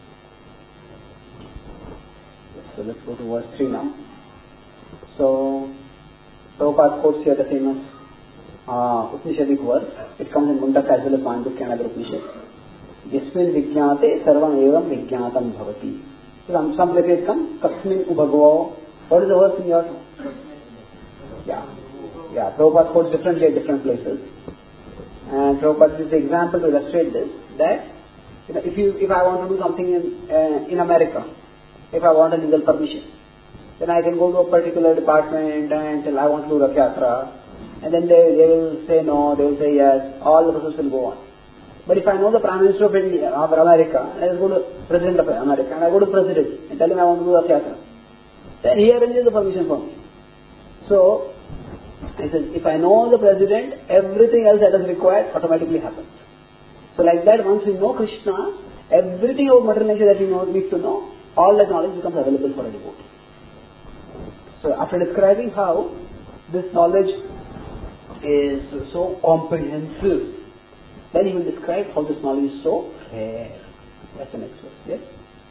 So, let's go to verse three now. So, Prabhupada quotes here the famous Uh, Upanishadic verse. It comes in Mundaka as well as Mandukya and other Upanishads. Yasmin vijñāte sarvam evam vijñātam bhavati. So some, some places it comes, Kasmin ubhagavo. What is the verse in your? Yeah. Yeah, Prabhupada quotes differently at different places. And Prabhupada gives the example to illustrate this, that you know, if you, if I want to do something in, uh, in America, if I want a legal permission, then I can go to a particular department and tell I want to do Rath Yatra. And then they, they will say no, they will say yes, all the process will go on. But if I know the Prime Minister of India, of America, and I just go to President of America, and I go to President and tell him I want to do Rath Yatra, then he arranges the permission for me. So, he says, if I know the President, everything else that is required automatically happens. So like that, once we know Krishna, everything of material nature that we know, need to know all that knowledge becomes available for a devotee. So after describing how this knowledge is so comprehensive, then he will describe how this knowledge is so rare. That's the next verse. Yes?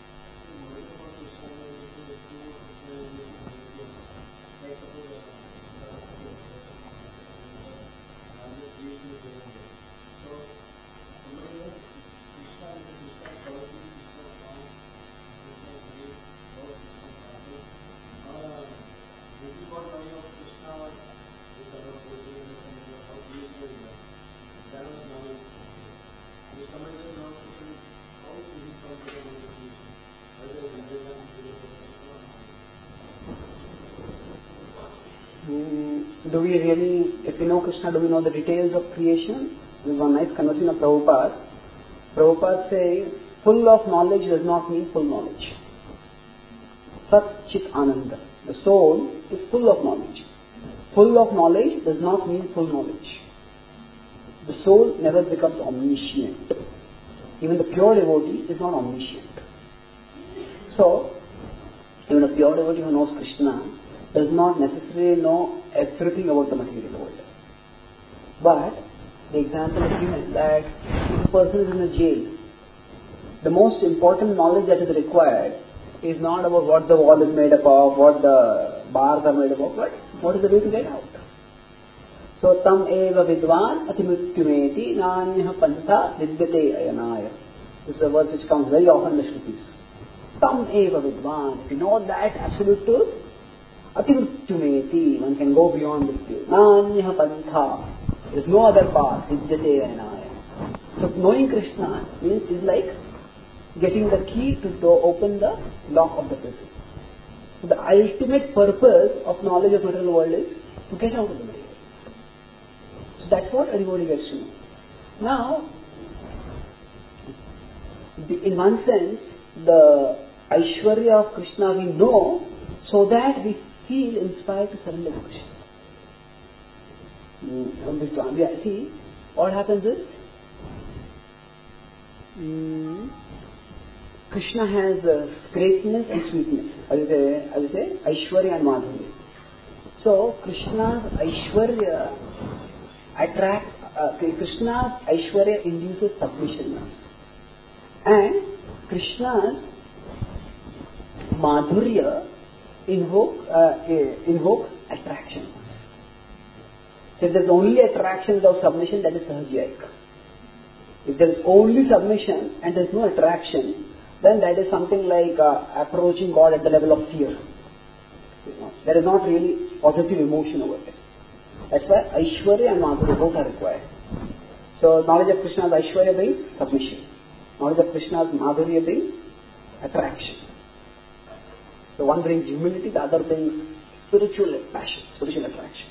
Do we really, if we know Krishna, do we know the details of creation? There is one nice conversation of Prabhupada. Prabhupada says, full of knowledge does not mean full knowledge. Sat Chit Ananda. The soul is full of knowledge. Full of knowledge does not mean full knowledge. The soul never becomes omniscient. Even the pure devotee is not omniscient. So, even a pure devotee who knows Krishna does not necessarily know everything about the material world. But the example is given that if a person is in a jail, the most important knowledge that is required is not about what the wall is made up of, what the bars are made up of, but what is the way to get out. So, tam eva vidvan atimrityumeti nanyah pantha vidyate ayanaya. This is a verse which comes very often in the Shrutis. Tam eva vidvan. If you know that absolute truth, atimrityumeti, one can go beyond this truth. Nanyah pantha. There is no other path. Vidyate ayanaya. So, knowing Krishna means is like getting the key to do, open the lock of the prison. So the ultimate purpose of knowledge of material world is to get out of the material. So that's what everybody gets to know. Now, the, in one sense, the Aishwarya of Krishna we know so that we feel inspired to surrender to Krishna. Mm, see, what happens is, mm, Krishna has uh, greatness and sweetness. I will say, I will say, Aishwarya and Madhurya. So, Krishna's Aishwarya attracts, uh, Krishna's Aishwarya induces submissionness. And Krishna's Madhurya invoke, uh, invokes attraction. So, if there is only attraction without submission, that is Sahajayika. If there is only submission and there is no attraction, then that is something like uh, approaching God at the level of fear. You know, there is not really positive emotion over there. That's why Aishwarya and Madhurya both are required. So knowledge of Krishna's Aishwarya brings submission. Knowledge of Krishna's Madhurya brings attraction. So one brings humility, the other brings spiritual passion, spiritual attraction.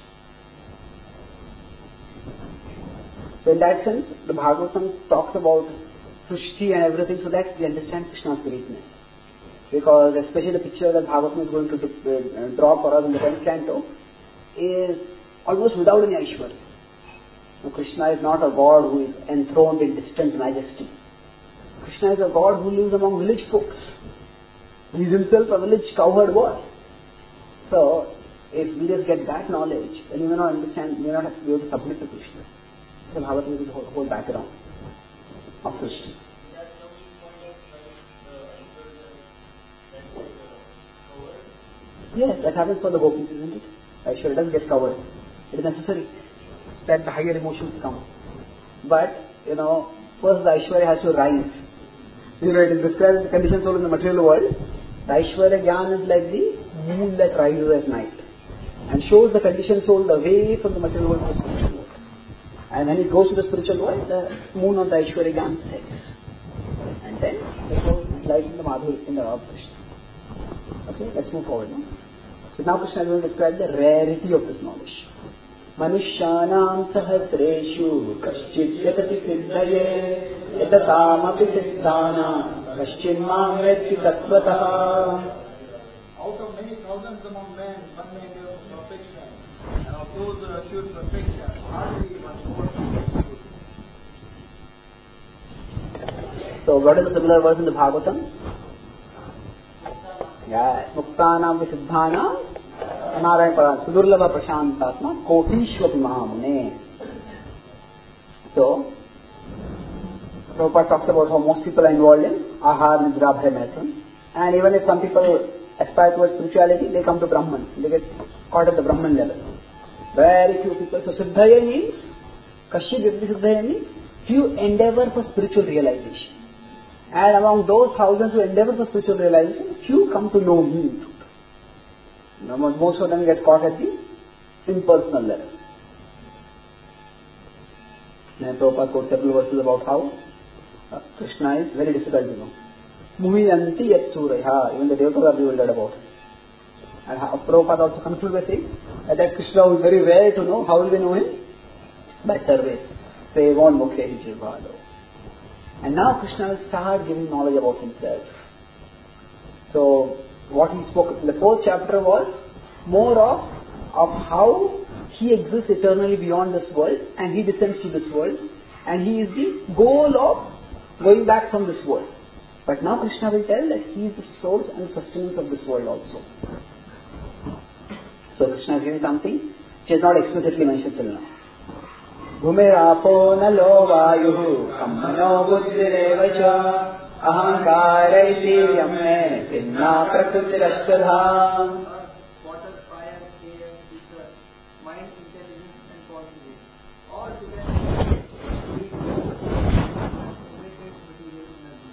So in that sense, the Bhagavatam talks about Srishti and everything, so that we understand Krishna's greatness. Because especially the picture that Bhagavatam is going to uh, draw for us in the tenth canto is almost without any Aishwarya. Now, Krishna is not a God who is enthroned in distant majesty. Krishna is a God who lives among village folks. He is himself a village cowherd boy. So, if we just get that knowledge, then we may not understand, we may not have to be able to submit to Krishna. So Bhagavatam is the whole, whole background of Srishti. Yes, that happens for the gopis, isn't it? Aishwarya does get covered. It is necessary that the higher emotions come. But, you know, first the Aishwarya has to rise. You know, it is described as the conditioned soul in the material world. The Aishwarya Gyan is like the moon that rises at night and shows the conditioned soul the way from the material world to the spiritual world. And when it goes to the spiritual world, the moon of the Aishwarya Gyan sets. And then the soul lies in the Madhurya, in the Lord Krishna. Okay, let's move forward now. So now Krishna is going to describe the rarity of this knowledge. Manushyanam sahasreshu kaschid yatati siddhaye yatatam api siddhana kaschid mam vedti tattvataha. Out of many thousands among men, one may be of perfection, and of those who are assured perfection, hardly much more. So what is the similar verse in the Bhagavatam? Yes, Muktanam Visiddhanam Narayan Padan Sudurlabha Prashantatma Kotishwati Mahamune. So, Prabhupada talks about how most people are involved in Ahar, Nidra, Bhaya, Maitran. And even if some people aspire towards spirituality, they come to Brahman. They get caught at the Brahman level. Very few people. So, Siddhaya means, Kashyap Yagni Siddhaya means, few endeavor for spiritual realization. And among those thousands who endeavor for spiritual realization, few come to know me. Most of them get caught at the impersonal level. Then Prabhupada quotes several verses about how uh, Krishna is very difficult to know. Muhiyanti yat suraya, even the devatas are bewildered about it. And how, Prabhupada also concludes by saying that Krishna is very rare to know. How will we know him? By survey. Sevon mukhe jivado. And now Krishna will start giving knowledge about himself. So, what he spoke in the fourth chapter was more of, of how he exists eternally beyond this world and he descends to this world and he is the goal of going back from this world. But now Krishna will tell that he is the source and sustenance of this world also. So Krishna is giving something which is not explicitly mentioned till now. Bhumirapo nalo vayuhu kammano buddhirevacha ahankaraiti yamme pinna prakrutirashtadha. Water, fire, air, ether, mind, intelligence and consciousness. All together lead to limited material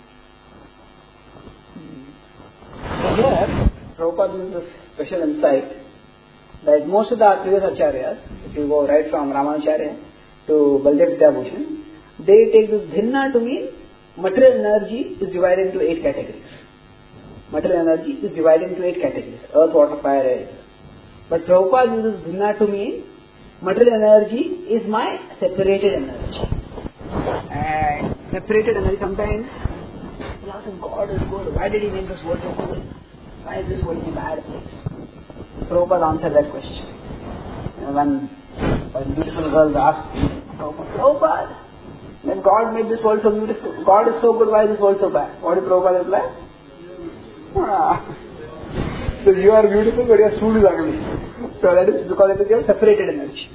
energy. So here, Prabhupada gives this special insight that most of the previous acharyas, if you go right from Ramanacharya to Baldev Vidyabhushan, they take this bhinna to mean material energy is divided into eight categories. Material energy is divided into eight categories: earth, water, fire, air. But Prabhupada uses bhinna to mean material energy is my separated energy. And separated energy sometimes, God is good. Why did he make this world so good? Why is this world in a bad place? Prabhupada answered that question. When when beautiful girls asked Prabhupada, Prabhupada, when God made this world so beautiful, God is so good, why is this world so bad? What did Prabhupada reply? Ah. So you are beautiful, but your soul is ugly. So that is because it is your separated energy.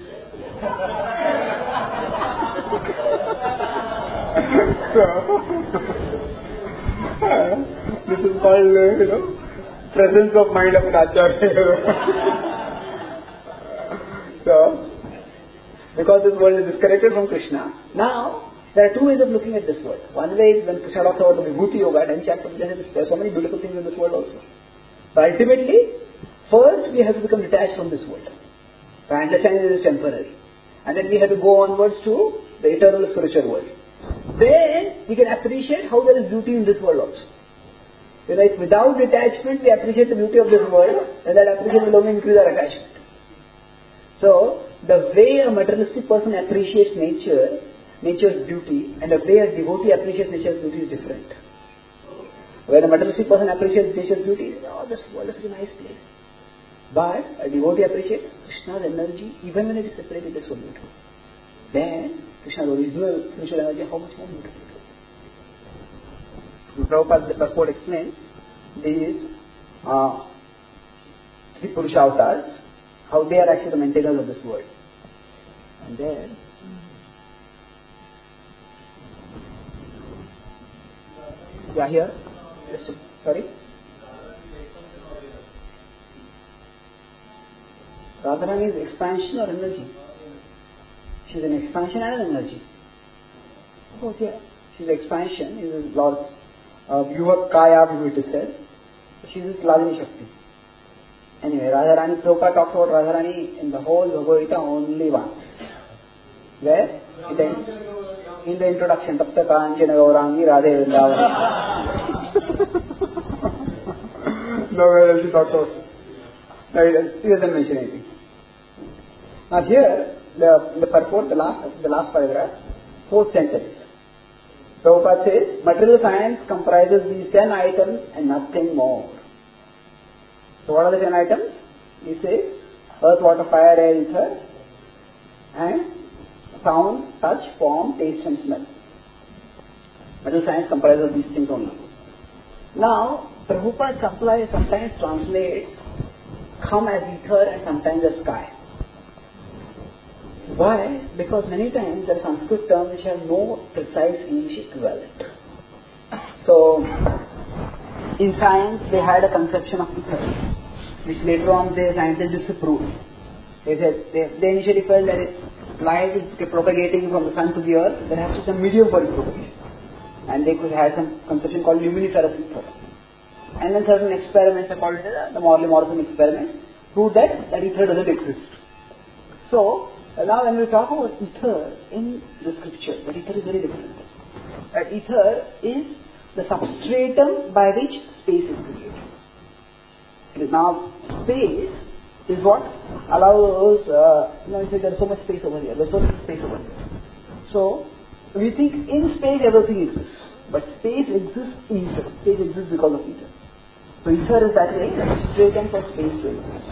So, this is called, uh, you know, presence of mind of an acharya. So, because this world is disconnected from Krishna, now there are two ways of looking at this world. One way is when Krishna talks about the Vibhuti Yoga, tenth chapter, there are so many beautiful things in this world also. But ultimately, first we have to become detached from this world. By understanding this is temporary. And then we have to go onwards to the eternal spiritual world. Then we can appreciate how there is beauty in this world also. You know, if without detachment we appreciate the beauty of this world, then that appreciation will only increase our attachment. So, the way a materialistic person appreciates nature, nature's beauty, and the way a devotee appreciates nature's beauty is different. When a materialistic person appreciates nature's beauty, he says, oh, this world is such a nice place. But a devotee appreciates Krishna's energy, even when it is separated, it is so beautiful. Then, Krishna's original spiritual energy, how much more beautiful it is. Prabhupada purport explains these uh, three Purusha avatars, how they are actually the maintainers of this world. And then, yeah, here, yes, sorry. Radharani is expansion or energy? She is an expansion and an energy. Of course, yeah. She is expansion, is Lord's uh, Vyuha Kaya, it is said. She is Ladini Shakti. Anyway, Radharani, Prabhupada talks about Radharani in the whole Bhagavad Gita only once. Where? It ends. In the introduction, Tapta Kanchana Gaurangi Radhe Vrindavan. Nowhere else he talks about. No, he doesn't mention anything. Now here, the, the purport, the last, the last paragraph, fourth sentence. Prabhupada says, material science comprises these ten items and nothing more. So what are the ten items? He says, earth, water, fire, air, ether, and sound, touch, form, taste and smell. Material science comprises these things only. Now, Prabhupada supply sometimes translates come as ether and sometimes as sky. Why? Because many times there are Sanskrit terms which have no precise English equivalent. So, in science they had a conception of ether, which later on the scientists disapproved. They said they, they initially felt that if light is propagating from the sun to the earth, there has to be some medium for its propagation. And they could have some conception called luminiferous ether. And then certain experiments are called uh, the Morley-Morrison experiment, proved that that ether doesn't exist. So, uh, now when we talk about ether in the scripture, that ether is very different. That ether is the substratum by which space is created. Now, space is what allows, uh, you know, you say there's so much space over here, there's so much space over here. So, we think in space everything exists, but space exists in ether. Space exists because of ether. So, ether is that way, the substratum for space to exist.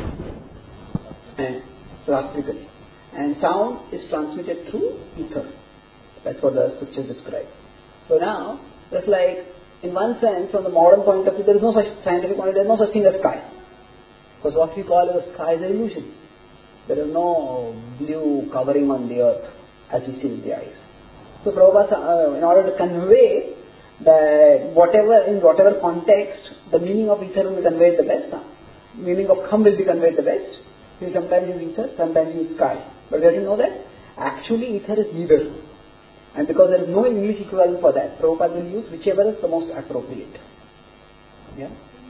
And drastically. And sound is transmitted through ether. That's what the scriptures describe. So now, just like, in one sense, from the modern point of view, there is no such scientific point, there is no such thing as sky. Because what we call as sky is an illusion. There is no blue covering on the earth as we see with the eyes. So Prabhupada, uh, in order to convey that whatever, in whatever context, the meaning of ether will be conveyed the best, huh? meaning of come will be conveyed the best, he will sometimes use ether, sometimes use sky. But we have to know that actually ether is neither. And because there is no English equivalent for that, Prabhupada will use whichever is the most appropriate. Yeah?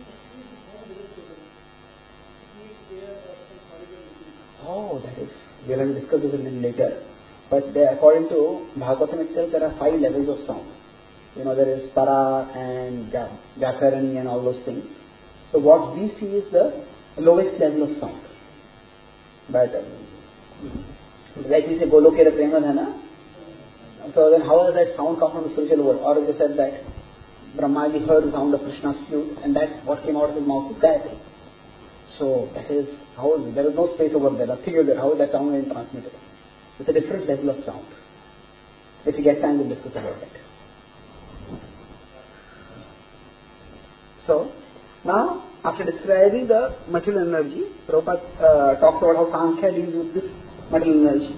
Oh, that is, we will discuss this a little later. But they, according to Bhagavatam itself, there are five levels of sound. You know, there is Para and Vyakarani and all those things. So what we see is the lowest level of sound. But, um, like we say, Golokera Premadhana. So then how does that sound come from the spiritual world? Or they said that Brahmaji heard the sound of Krishna's flute and that what came out of his mouth is Gayatri. So that is how, there is no space over there, nothing is there, how is that sound being transmitted? It's a different level of sound. If you get time, we'll discuss about that. So, now, after describing the material energy, Prabhupada uh, talks about how Sankhya deals with this material energy.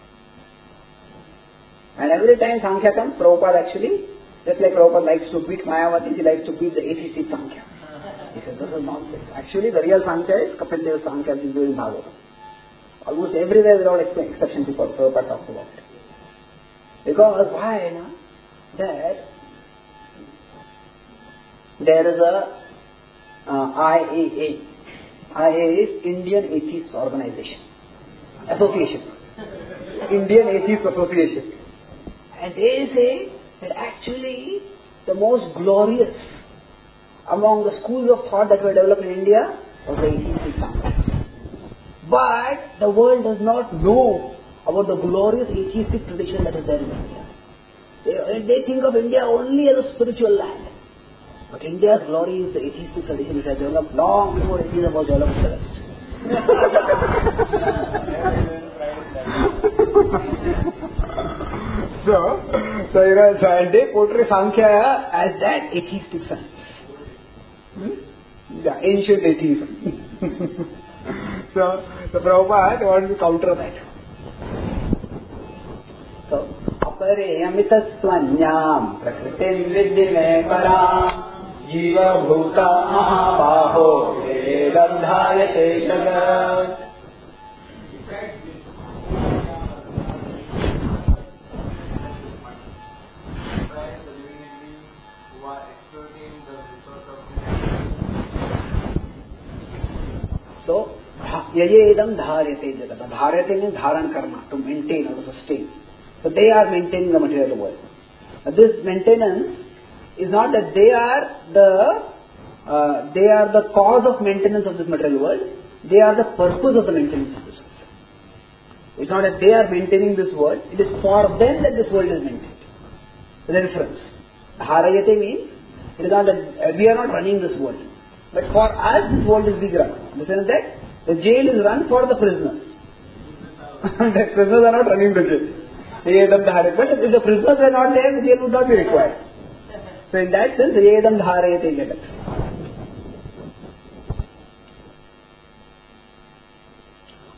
And every time Sankhya comes, Prabhupada actually, just like Prabhupada likes to beat Mayavati, he likes to beat the atheistic Sankhya. He says, this is nonsense. Actually, the real Sankhya is Kapil Dev Sankhya, which is doing Bhagavatam. Almost everywhere without exception, people, Prabhupada talks about it. Because why? No? That there is a uh, I A A. I A A is Indian Atheists Organization. Association. Indian Atheists Association. And they say that actually the most glorious among the schools of thought that were developed in India was the atheistic Sankhya. But the world does not know about the glorious atheistic tradition that is there in India. They, they think of India only as a spiritual land. But India's glory is the atheistic tradition which has developed long before atheism was developed in the West. so, so you know, so and they portray Sankhya as that atheistic science. Hmm? The ancient atheism. So, so Prabhupada wants to counter that. So, apare amitaswanyam prakritim vidyame param jiva bhuta mahabaho vedadhyayate jagat. So, yayedam dharyate jagata. Dharyate means dharan karma, to maintain or to sustain. So they are maintaining the material world. Uh, this maintenance is not that they are the uh, they are the cause of maintenance of this material world. They are the purpose of the maintenance of this world. It's not that they are maintaining this world. It is for them that this world is maintained. There's a difference. Dharyate means it is not that uh, we are not running this world. But for us, this world is being run. In the sense that the jail is run for the prisoners. The prisoners are not running the jail. But if the prisoners are not there, the jail would not be required. So in that sense, Yedam Dharayate Jagat.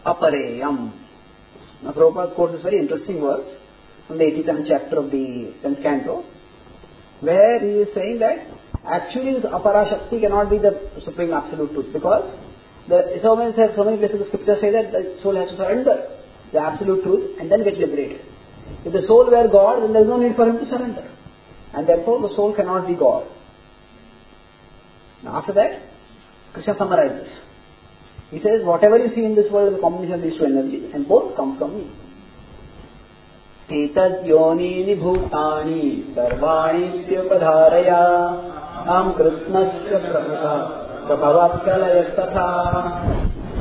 apareyam. Now Prabhupada quotes this very interesting verse from the eighty-seventh chapter of the tenth canto, where he is saying that actually this apara shakti cannot be the supreme absolute truth, because the, so many so many places the scriptures say that the soul has to surrender the absolute truth and then get liberated. If the soul were God, then there is no need for him to surrender, and therefore the soul cannot be God. Now after that, Krishna summarizes. He says, whatever you see in this world is a combination of these two energies, and both come from me. Etad yonini bhutani sarvani tyupadharaya am krishnasya prabhava prabhavat kalayasthatha.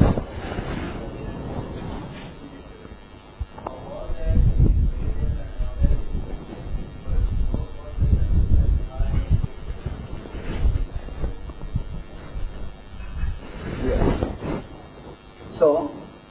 So,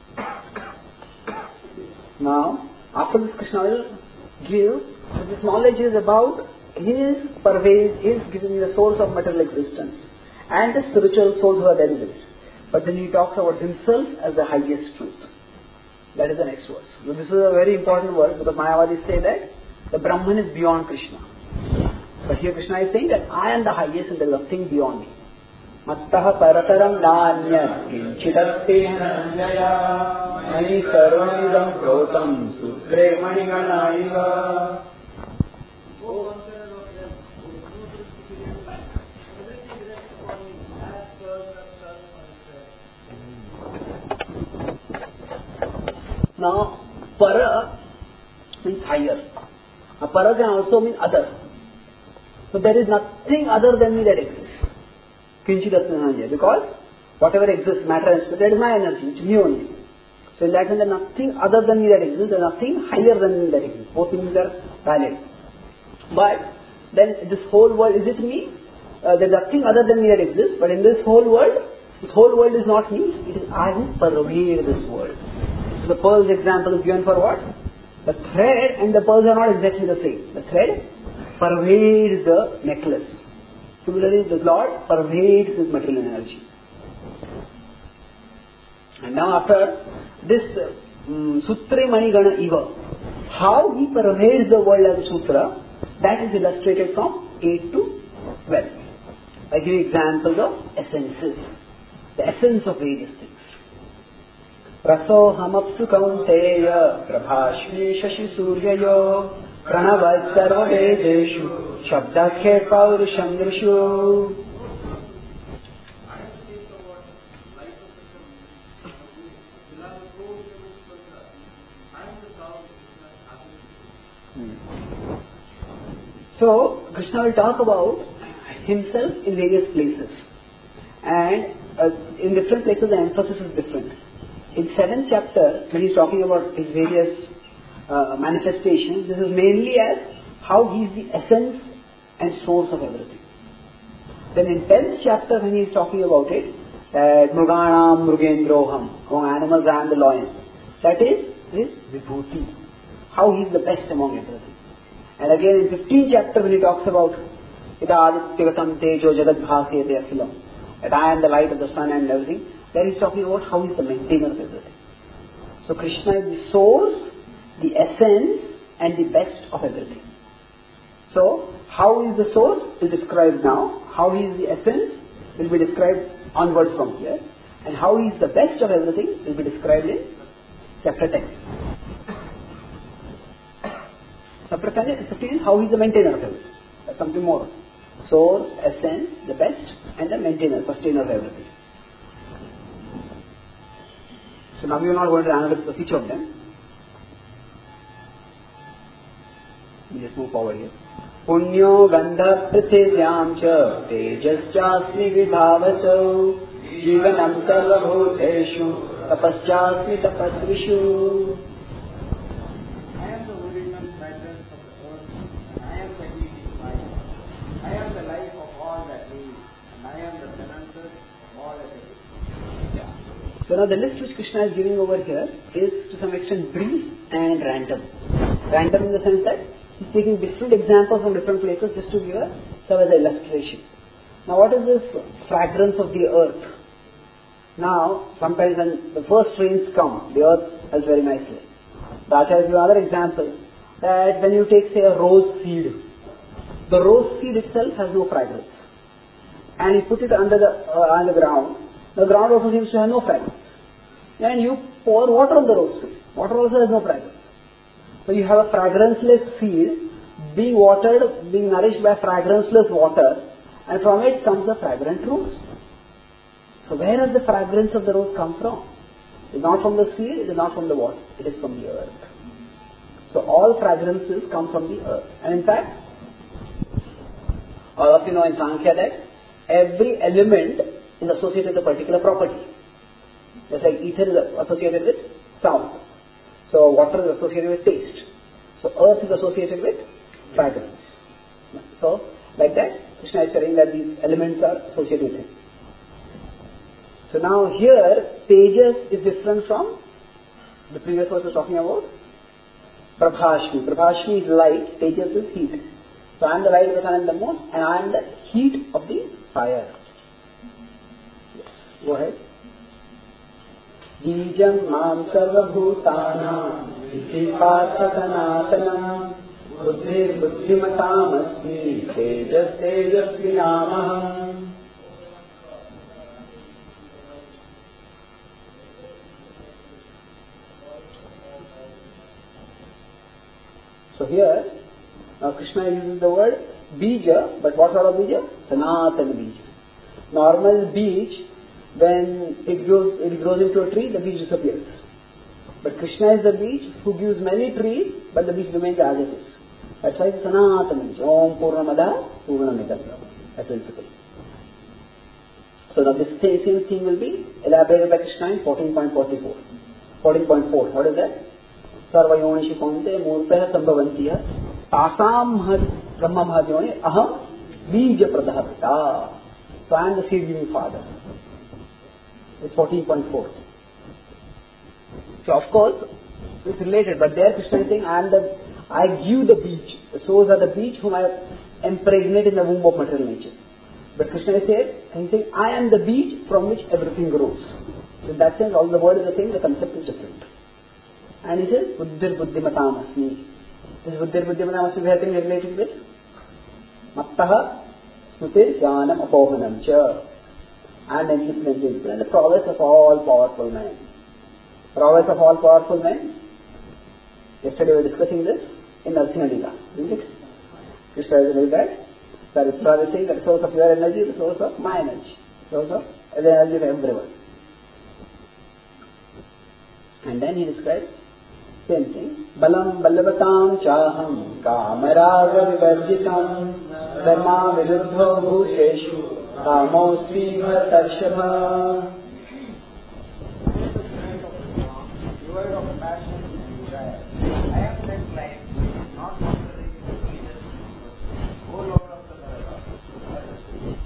now, after this Krishna will give, this knowledge is about his pervade, his giving the source of material existence and the spiritual souls who are there in it. But then he talks about himself as the highest truth. That is the next verse. So this is a very important verse, because Mayavadis say that the Brahman is beyond Krishna. But here Krishna is saying that I am the highest and there is nothing beyond me. Mattaha parataram nanyat kinchidasti hananjaya mani sarvanidam protam sutre maniganaiva. Now, para means higher. Now, para can also mean other. So there is nothing other than me that exists. Because whatever exists, matter and spirit, that is my energy, which is me only. So in that sense, there is nothing other than me that exists, there is nothing higher than me that exists. Both things are valid. But then this whole world, is it me? Uh, there is nothing other than me that exists, but in this whole world, this whole world is not me, it is I who pervade this world. So the pearl's example is given for what? The thread and the pearls are not exactly the same. The thread pervades the necklace. Similarly, the Lord pervades his material energy. And now after this um, Sutre Manigana Iva, how he pervades the world as a sutra, that is illustrated from eight to twelve. I give examples of essences, the essence of various things. Raso hamapsu kaunteya prabhashmi shashi suryayo pranavad sarva vedeshu shabdakhe paurusham drishu. So, Krishna will talk about himself in various places, and uh, in different places the emphasis is different. In seventh chapter, when he is talking about his various uh, manifestations, this is mainly as how he is the essence and source of everything. Then in tenth chapter, when he is talking about it, that Mruganam Mrugendroham, among animals I am the lion, that is his vibhuti, how he is the best among everything. And again in fifteenth chapter, when he talks about Idadityatam Tejo Jagadbhasete Akhilam, that I am the light of the sun and everything, there he is talking about how he is the maintainer of everything. So Krishna is the source, the essence and the best of everything. So how is the source is described now, how he is the essence will be described onwards from here, and how he is the best of everything will be described in chapter ten. Chapter fifteen is how he is the maintainer of everything. That's something more. Source, essence, the best, and the maintainer, sustainer of everything. So now we are not going to analyze each of them. We just move forward here. Punyo gandha prithivyam cha tejaschasmi vibhavacho jivanam sarva bhuteshu tapaschasmi tapadvishu. I am the original pattern of the earth, and I am the heating life. I am the life of all that live, and I am the balancer of all that is. Yeah. So now the list which Krishna is giving over here is to some extent brief and random. Random in the sense that he's taking different examples from different places just to give a serve as an illustration. Now what is this fragrance of the earth? Now, sometimes when the first rains come, the earth smells very nicely. The Acharya gives another example that when you take, say, a rose seed, the rose seed itself has no fragrance. And you put it under the, uh, on the ground, the ground also seems to have no fragrance. And you pour water on the rose seed, water also has no fragrance. So you have a fragranceless seed being watered, being nourished by fragranceless water, and from it comes a fragrant rose. So where does the fragrance of the rose come from? It is not from the seed, it is not from the water, it is from the earth. So all fragrances come from the earth. And in fact, all of you know in Sankhya that every element is associated with a particular property. Just like ether is associated with sound. So water is associated with taste. So earth is associated with fragrance. So like that, Krishna is saying that these elements are associated with him. So now here, Tejas is different from the previous verse was talking about Prabhashmi. Prabhashmi is light, Tejas is heat. So I am the light of the sun and the moon, and I am the heat of the fire. Yes. Go ahead. Bijam mam sarva bhutanam vichipata sanatanam buddhir buddhimatam asmi tejas tejas vinamaham. So here, now Krishna uses the word bija, but what sort of bija? Sanatana bija. Normal bij, when it grows, it grows into a tree, the bij disappears. But Krishna is the bij who gives many trees, but the bij remains as it is. That's why it's Sanatana bija. Om Purnamada Purnamidam. That principle. So now this same thing will be elaborated by Krishna in fourteen point forty-four. fourteen point four. What is that? Sarvayonishi Ponte Murtah Sambhavantiya Tasam Brahma Bhajone Aham Bija Pradhavita. So I am the seed giving father. It's fourteen point four. So of course it's related, but there Krishna is saying I am the I give the beach. The souls are the beach whom I impregnate in the womb of material nature. But Krishna is saying, he's saying I am the beach from which everything grows. So in that sense all the word is the same, the concept is different. And he says, Buddhir Buddhimatam Asmi. This Buddhir Buddhimatam Asmi we have been related with Mattaha Smutir Jnanam Apohanam Cha. And then discipline and the prowess of all powerful men. Prowess of all powerful men. Yesterday we were discussing this in Narasimha Lila, isn't it? Krishna is like that. That is rather saying that the source of your energy is the source of my energy. Source of the energy of everyone. And then he describes same thing. Balam ballavatam chaham kamaraga vivarjitam dharma viruddho bhuteshu kamosvi bhartashabha. Devoid of passion and desire. I am that life, not contrary to the Jesus, O Lord of the Paradox.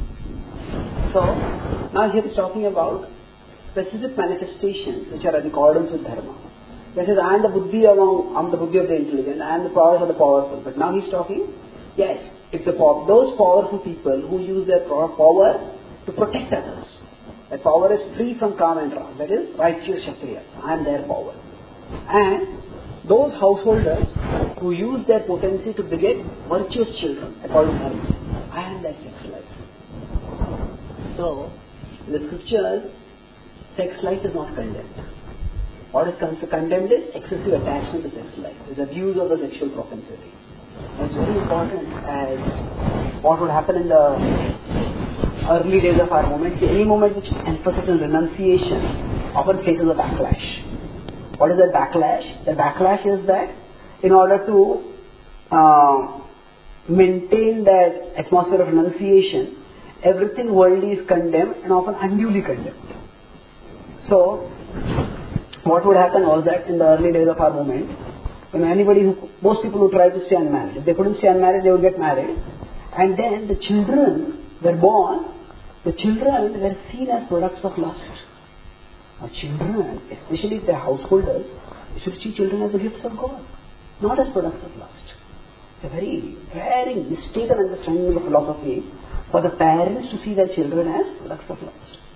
So, now he is talking about specific manifestations which are in accordance with dharma. That is, I am the buddhi among, I am the buddhi of the intelligent, I am the powers of the powerful. But now he is talking, yes, if the those powerful people who use their power to protect others, that power is free from karma and wrong, that is righteous kshatriya, I am their power. And those householders who use their potency to beget virtuous children according to dharma, I am their sex life. So, in the scriptures, sex life is not condemned. What is condemned is excessive attachment to sex life, is abuse of the sexual propensity. And it's very important as what would happen in the early days of our movement. Any movement which emphasizes renunciation often faces a backlash. What is that backlash? The backlash is that in order to uh, maintain that atmosphere of renunciation, everything worldly is condemned and often unduly condemned. So, what would happen was that in the early days of our movement, when anybody who, most people who tried to stay unmarried, if they couldn't stay unmarried, they would get married. And then the children were born, the children were seen as products of lust. Now children, especially if they are householders, you should see children as the gifts of God, not as products of lust. It's a very, very mistaken understanding of philosophy for the parents to see their children as products of lust.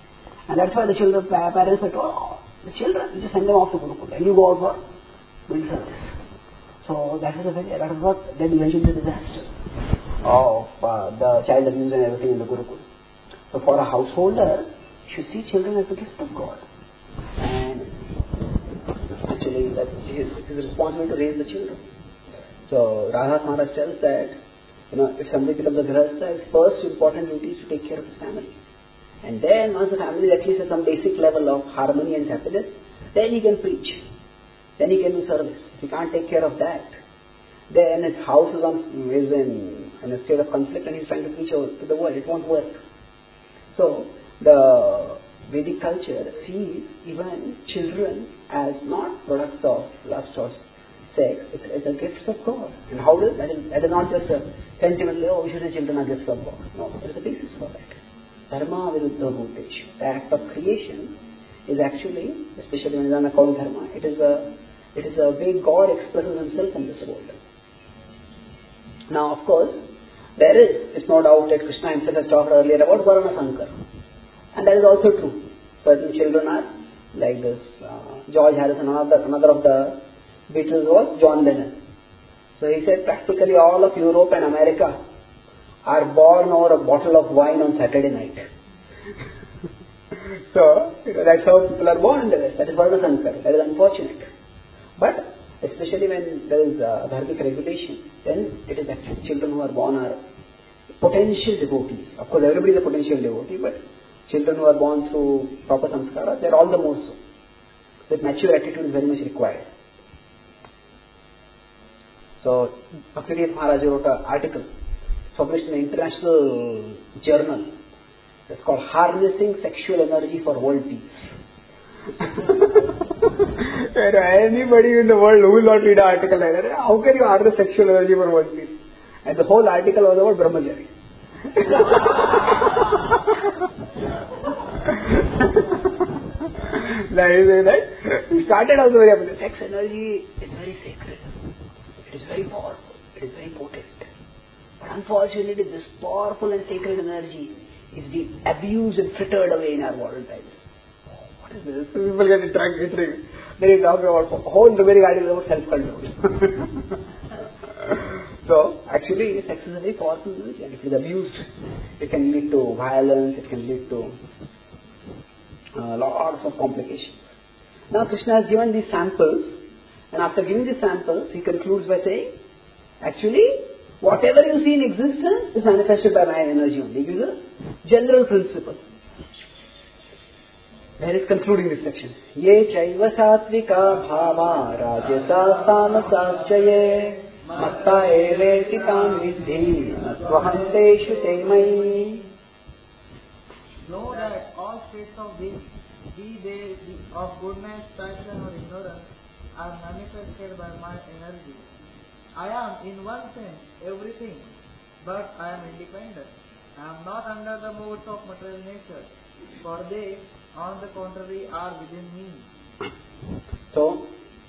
And that's why the children, parents are told, oh, the children, you just send them off to Gurukul and you go out for doing service. So that was a very, that was what led eventually to the disaster of uh, the child abuse and everything in the Gurukul. So for a householder, you should see children as the gift of God. And actually, that it is responsible to raise the children. So Radha Maharaj tells that, you know, if somebody becomes a grihastha, his first important duty is to take care of his family. And then once the family is at least at some basic level of harmony and happiness, then he can preach. Then he can do service. If he can't take care of that, then his house is, on, is in, in a state of conflict and he's trying to preach to the world. It won't work. So the Vedic culture sees even children as not products of lust or sex. It's, it's a gift of God. And how does that is that is not just a sentimentally, oh, we should say children are gifts of God. No, there is a basis for that. Dharma viruddha bhuteshu. The act of creation is actually, especially when it is on account of dharma, it is a it is a way God expresses himself in this world. Now, of course, there is, it's no doubt that Krishna himself has talked earlier about Varuna Sankar. And that is also true. Certain children are like this. Uh, George Harrison, another, another of the Beatles was John Lennon. So he said practically all of Europe and America are born over a bottle of wine on Saturday night. So, you know, that's how people are born in the West. That is Varuna Sankar. That is unfortunate. But especially when there is uh, dharmic regulation, then it is actually children who are born are potential devotees. Of course, everybody is a potential devotee, but children who are born through proper samskara, they are all the more so. That mature attitude is very much required. So, Bhaktivedanta Maharaj wrote an article published in an international journal. It's called Harnessing Sexual Energy for World Peace. Anybody in the world who will not read an article like that, how can you harness sexual energy for world peace? And the whole article was about Brahmachari. Like, we started also very happy. Sex energy is very sacred. It is very powerful. It is very potent. But unfortunately, this powerful and sacred energy is being abused and frittered away in our modern times. What is this? People get drunk, intrigued. Then you talk about a whole very article about self-control. So, actually, sex is a very powerful energy, and if it is abused, it can lead to violence, it can lead to uh, lots of complications. Now, Krishna has given these samples, and after giving these samples, he concludes by saying, actually, whatever you see in existence is manifested by my energy only. He gives a general principle. There is concluding this section. Ye chaiva satvika bhava rajasa samasaschaye matta eveti tam vidhi natvahanteshu temai. Know that all states of being, be they of goodness, passion or ignorance, are manifested by my energy. I am in one sense everything, but I am independent. I am not under the modes of material nature, for they, on the contrary, are within me. So,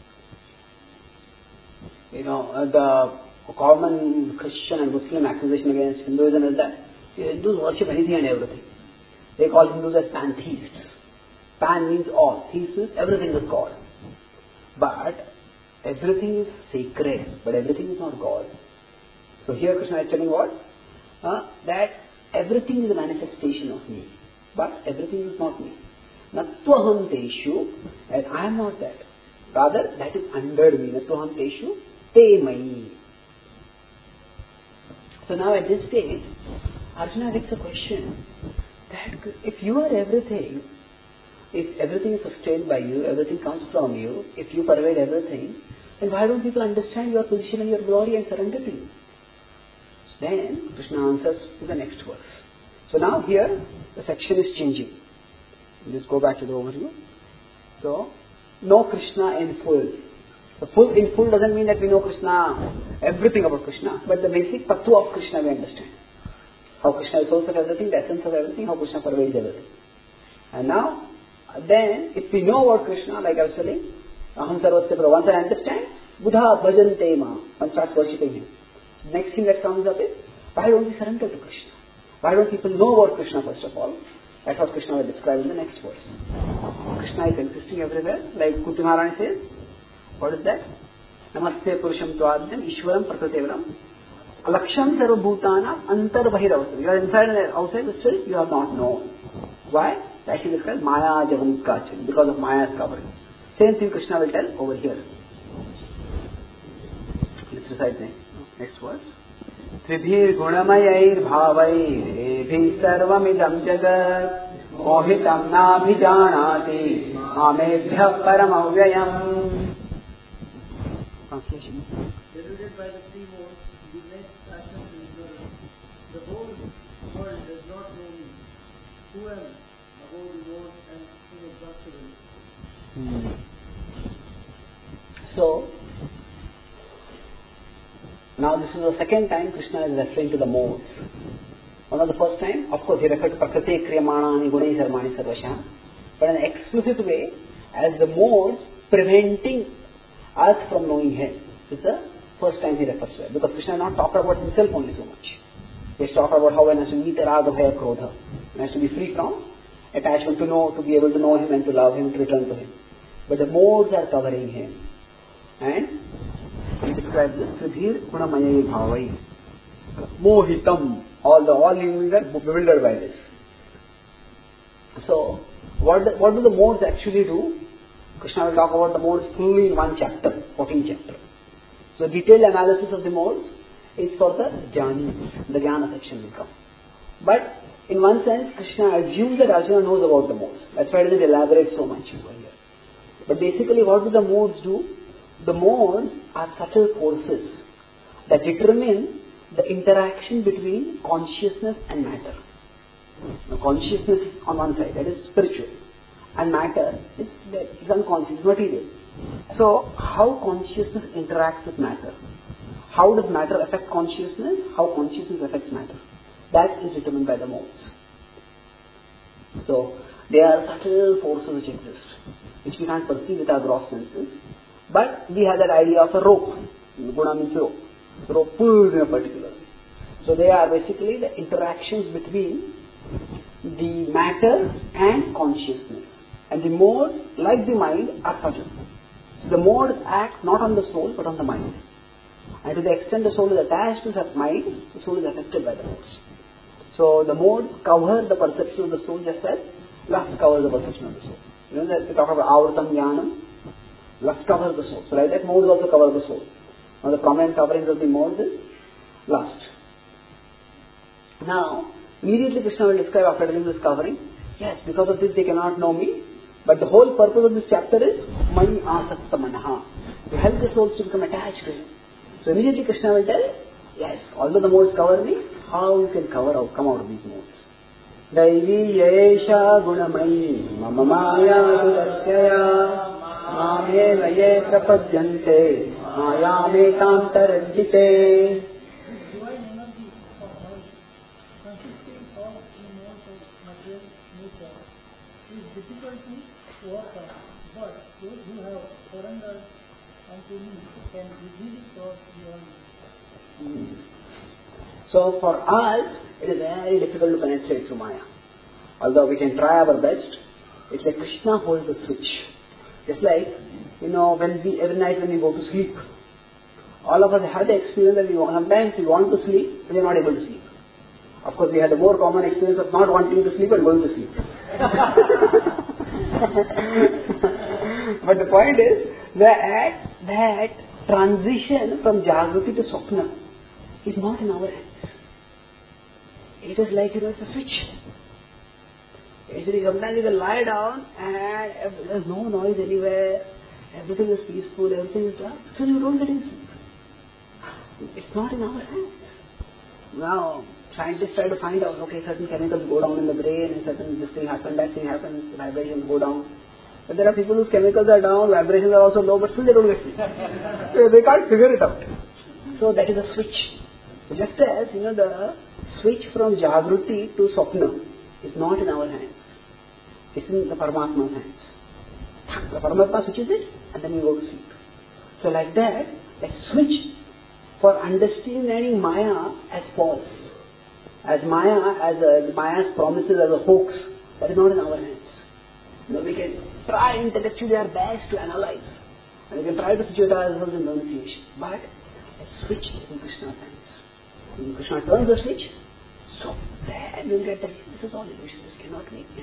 you know, uh, the common Christian and Muslim accusation against Hinduism is that Hindus worship anything and everything. They call Hindus as pantheists. Pan means all. Theist means everything is God. But everything is sacred, but everything is not God. So here Krishna is telling what? Uh, that everything is a manifestation of me, but everything is not me. Natvaham teshu, and I am not that. Rather, that is under me. Natvaham teshu te mai. So now at this stage, Arjuna asks a question that if you are everything, if everything is sustained by you, everything comes from you, if you pervade everything, then why don't people understand your position and your glory and surrender to you? Then Krishna answers in the next verse. So now here the section is changing. Let's go back to the overview. So, know Krishna in full. So full in full doesn't mean that we know Krishna, everything about Krishna, but the basic tattva of Krishna we understand. How Krishna is source of everything, the essence of everything, how Krishna pervades everything. And now, then, if we know about Krishna, like I was telling, Aham Sarvasya Prabhu, once I understand, Buddha Bhajante Ma, one starts worshipping him. The next thing that comes up is, why don't we surrender to Krishna? Why don't people know about Krishna first of all? That's what Krishna will describe in the next verse. Krishna is existing everywhere, like Kunti Maharani says. What is that? Namaste Purusham Twadhyam Ishwaram Prakritevaram Alaksham Sarvabhutana Antar Bahiravatam. You are inside and outside, but still you have not known. Why? That she describes Maya Javanikacham, because of Maya's covering. Same thing Krishna will tell over here. Let's recite next, next verse. Tribhir Gunamayair Bhavair Ebhi Sarvamidam Jagat Mohitam Nabhijanati Amebhya Paramavyayam. Translation. Deluded by the three modes, the next passion to ignorance. The whole world does not know me. Who am above the world and inexhaustible? Hmm. So, now this is the second time Krishna is referring to the modes. One of the first time, of course, he referred to Prakriti Kriyamanani Gunai Sarvani Sarvasha, but in an explicit way, as the modes preventing us from knowing Him. This is the first time he refers to it. Because Krishna has not talked about himself only so much. He has talked about how one has to meet Raga Bhaya Krodha. One has to be free from attachment to know, to be able to know Him and to love Him, to return to Him. But the modes are covering Him. And he describes this, Tribhir Gunamayayi Bhavai. Mohitam. All the all humans are bewildered by this. So, what, the, what do the modes actually do? Krishna will talk about the modes fully in one chapter, fourteenth chapter. So, detailed analysis of the modes is for the Jnani, the Jnana section will come. But, in one sense, Krishna assumes that Arjuna knows about the modes. That's why he doesn't elaborate so much over here. But basically, what do the modes do? The modes are subtle forces that determine the interaction between consciousness and matter. Now, consciousness is on one side, that is spiritual, and matter is, is unconscious, material. So, how consciousness interacts with matter? How does matter affect consciousness? How consciousness affects matter? That is determined by the modes. So, they are subtle forces which exist, which we can't perceive with our gross senses. But we have that idea of a rope. Guna means rope. So rope pulls in a particular way. So they are basically the interactions between the matter and consciousness. And the modes, like the mind, are subtle. So the modes act not on the soul but on the mind. And to the extent the soul is attached to that mind, the soul is affected by the modes. So the modes cover the perception of the soul just as lust covers the perception of the soul. You know that we talk about Avratam Jnanam. Lust covers the soul. So like that, modes also cover the soul. Now the prominent coverings of the modes is lust. Now, immediately Krishna will describe after telling this covering, yes, because of this they cannot know me, but the whole purpose of this chapter is Mani Asakta Manaha, to help the souls to become attached to Him. So immediately Krishna will tell, yes, although the modes cover me, how you can cover out, come out of these modes. Daivi Yesha Gunamayi Mama Maya Sudasyaya Mame Vaye Prapadyante Mayame Kantarajite. Divine energy of mind, consisting of the modes of material nature, is difficult to overcome, but those who have surrendered unto me can easily cross beyond it. So for us, it is very difficult to penetrate through Maya. Although we can try our best, it's like Krishna holds the switch. Just like, you know, when we, every night when we go to sleep, all of us have the experience that we want, sometimes we want to sleep, but we are not able to sleep. Of course, we had the more common experience of not wanting to sleep and going to sleep. But the point is that that transition from Jagruti to Swapna is not in our hands. It is like, you know, it's a switch. Actually, sometimes you can lie down and there's no noise anywhere, everything is peaceful, everything is dark, still you don't get any sleep. It's not in our hands. Now, scientists try to find out, okay, certain chemicals go down in the brain and certain this thing happens, that thing happens, vibrations go down. But there are people whose chemicals are down, vibrations are also low, but still they don't get sleep. So they can't figure it out. So that is a switch. Just as, you know, the switch from Jagruti to Swapna is not in our hands. It's in the Paramatma's hands. The Paramatma switches it and then we go to sleep. So like that, that switch for understanding Maya as false, as Maya, as a, Maya's promises as a hoax, That is not in our hands. You know, we can try intellectually our best to analyze. And we can try to situate ourselves in renunciation. But a switch is in Krishna's hands. When Krishna turns the switch, so then we'll get that this is all illusion. This cannot make me.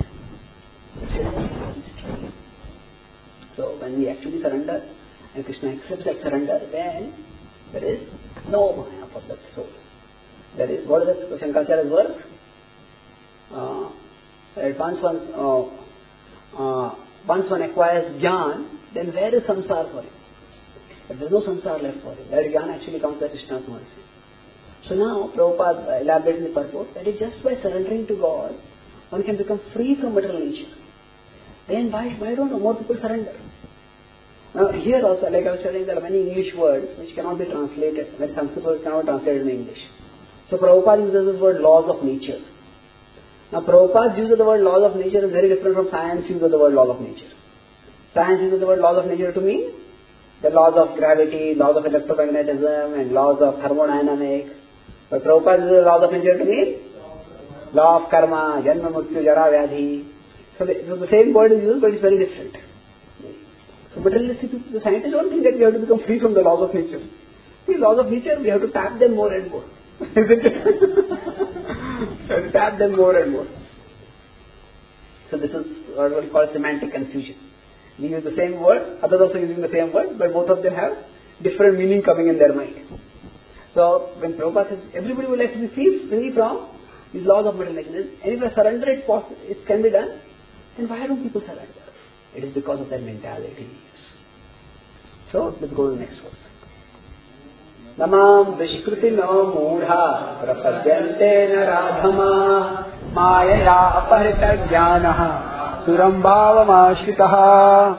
So when we actually surrender and Krishna accepts that surrender, then there is no Maya for that soul. There is, what is the Shankaracharya's verse? Uh, once one uh, uh, once one acquires Jnana, then where is samsara for him? But there is no samsara left for him. That Jnana actually comes by Krishna's mercy. So now Prabhupada elaborates the purport that is just by surrendering to God, one can become free from material nature. Then why, why don't more people surrender? Now here also, like I was telling, there are many English words which cannot be translated, when Sanskrit words cannot be translated in English. So Prabhupada uses this word laws of nature. Now Prabhupada's use of the word laws of nature is very different from science use of the word laws of nature. Science uses the word laws of nature to mean the laws of gravity, laws of electromagnetism and laws of thermodynamics. But Prabhupada uses the laws of nature to mean law of karma, janma, mrityu, jara, vyadhi. So the, so the same word is used, but it's very different. So materialistic people, the scientists don't think that we have to become free from the laws of nature. These laws of nature, we have to tap them more and more. Isn't it? We have to tap them more and more. So this is what we call semantic confusion. We use the same word, others also using the same word, but both of them have different meaning coming in their mind. So when Prabhupada says everybody would like to be free, free from these laws of material nature, and if I surrender it, it can be done, then why don't people surrender? It is because of their mentalities. So let's go to the next verse. Namam vishkruti no mudha prapadyante naradhama mayaya aparita jnanaha surambhava mashitaha.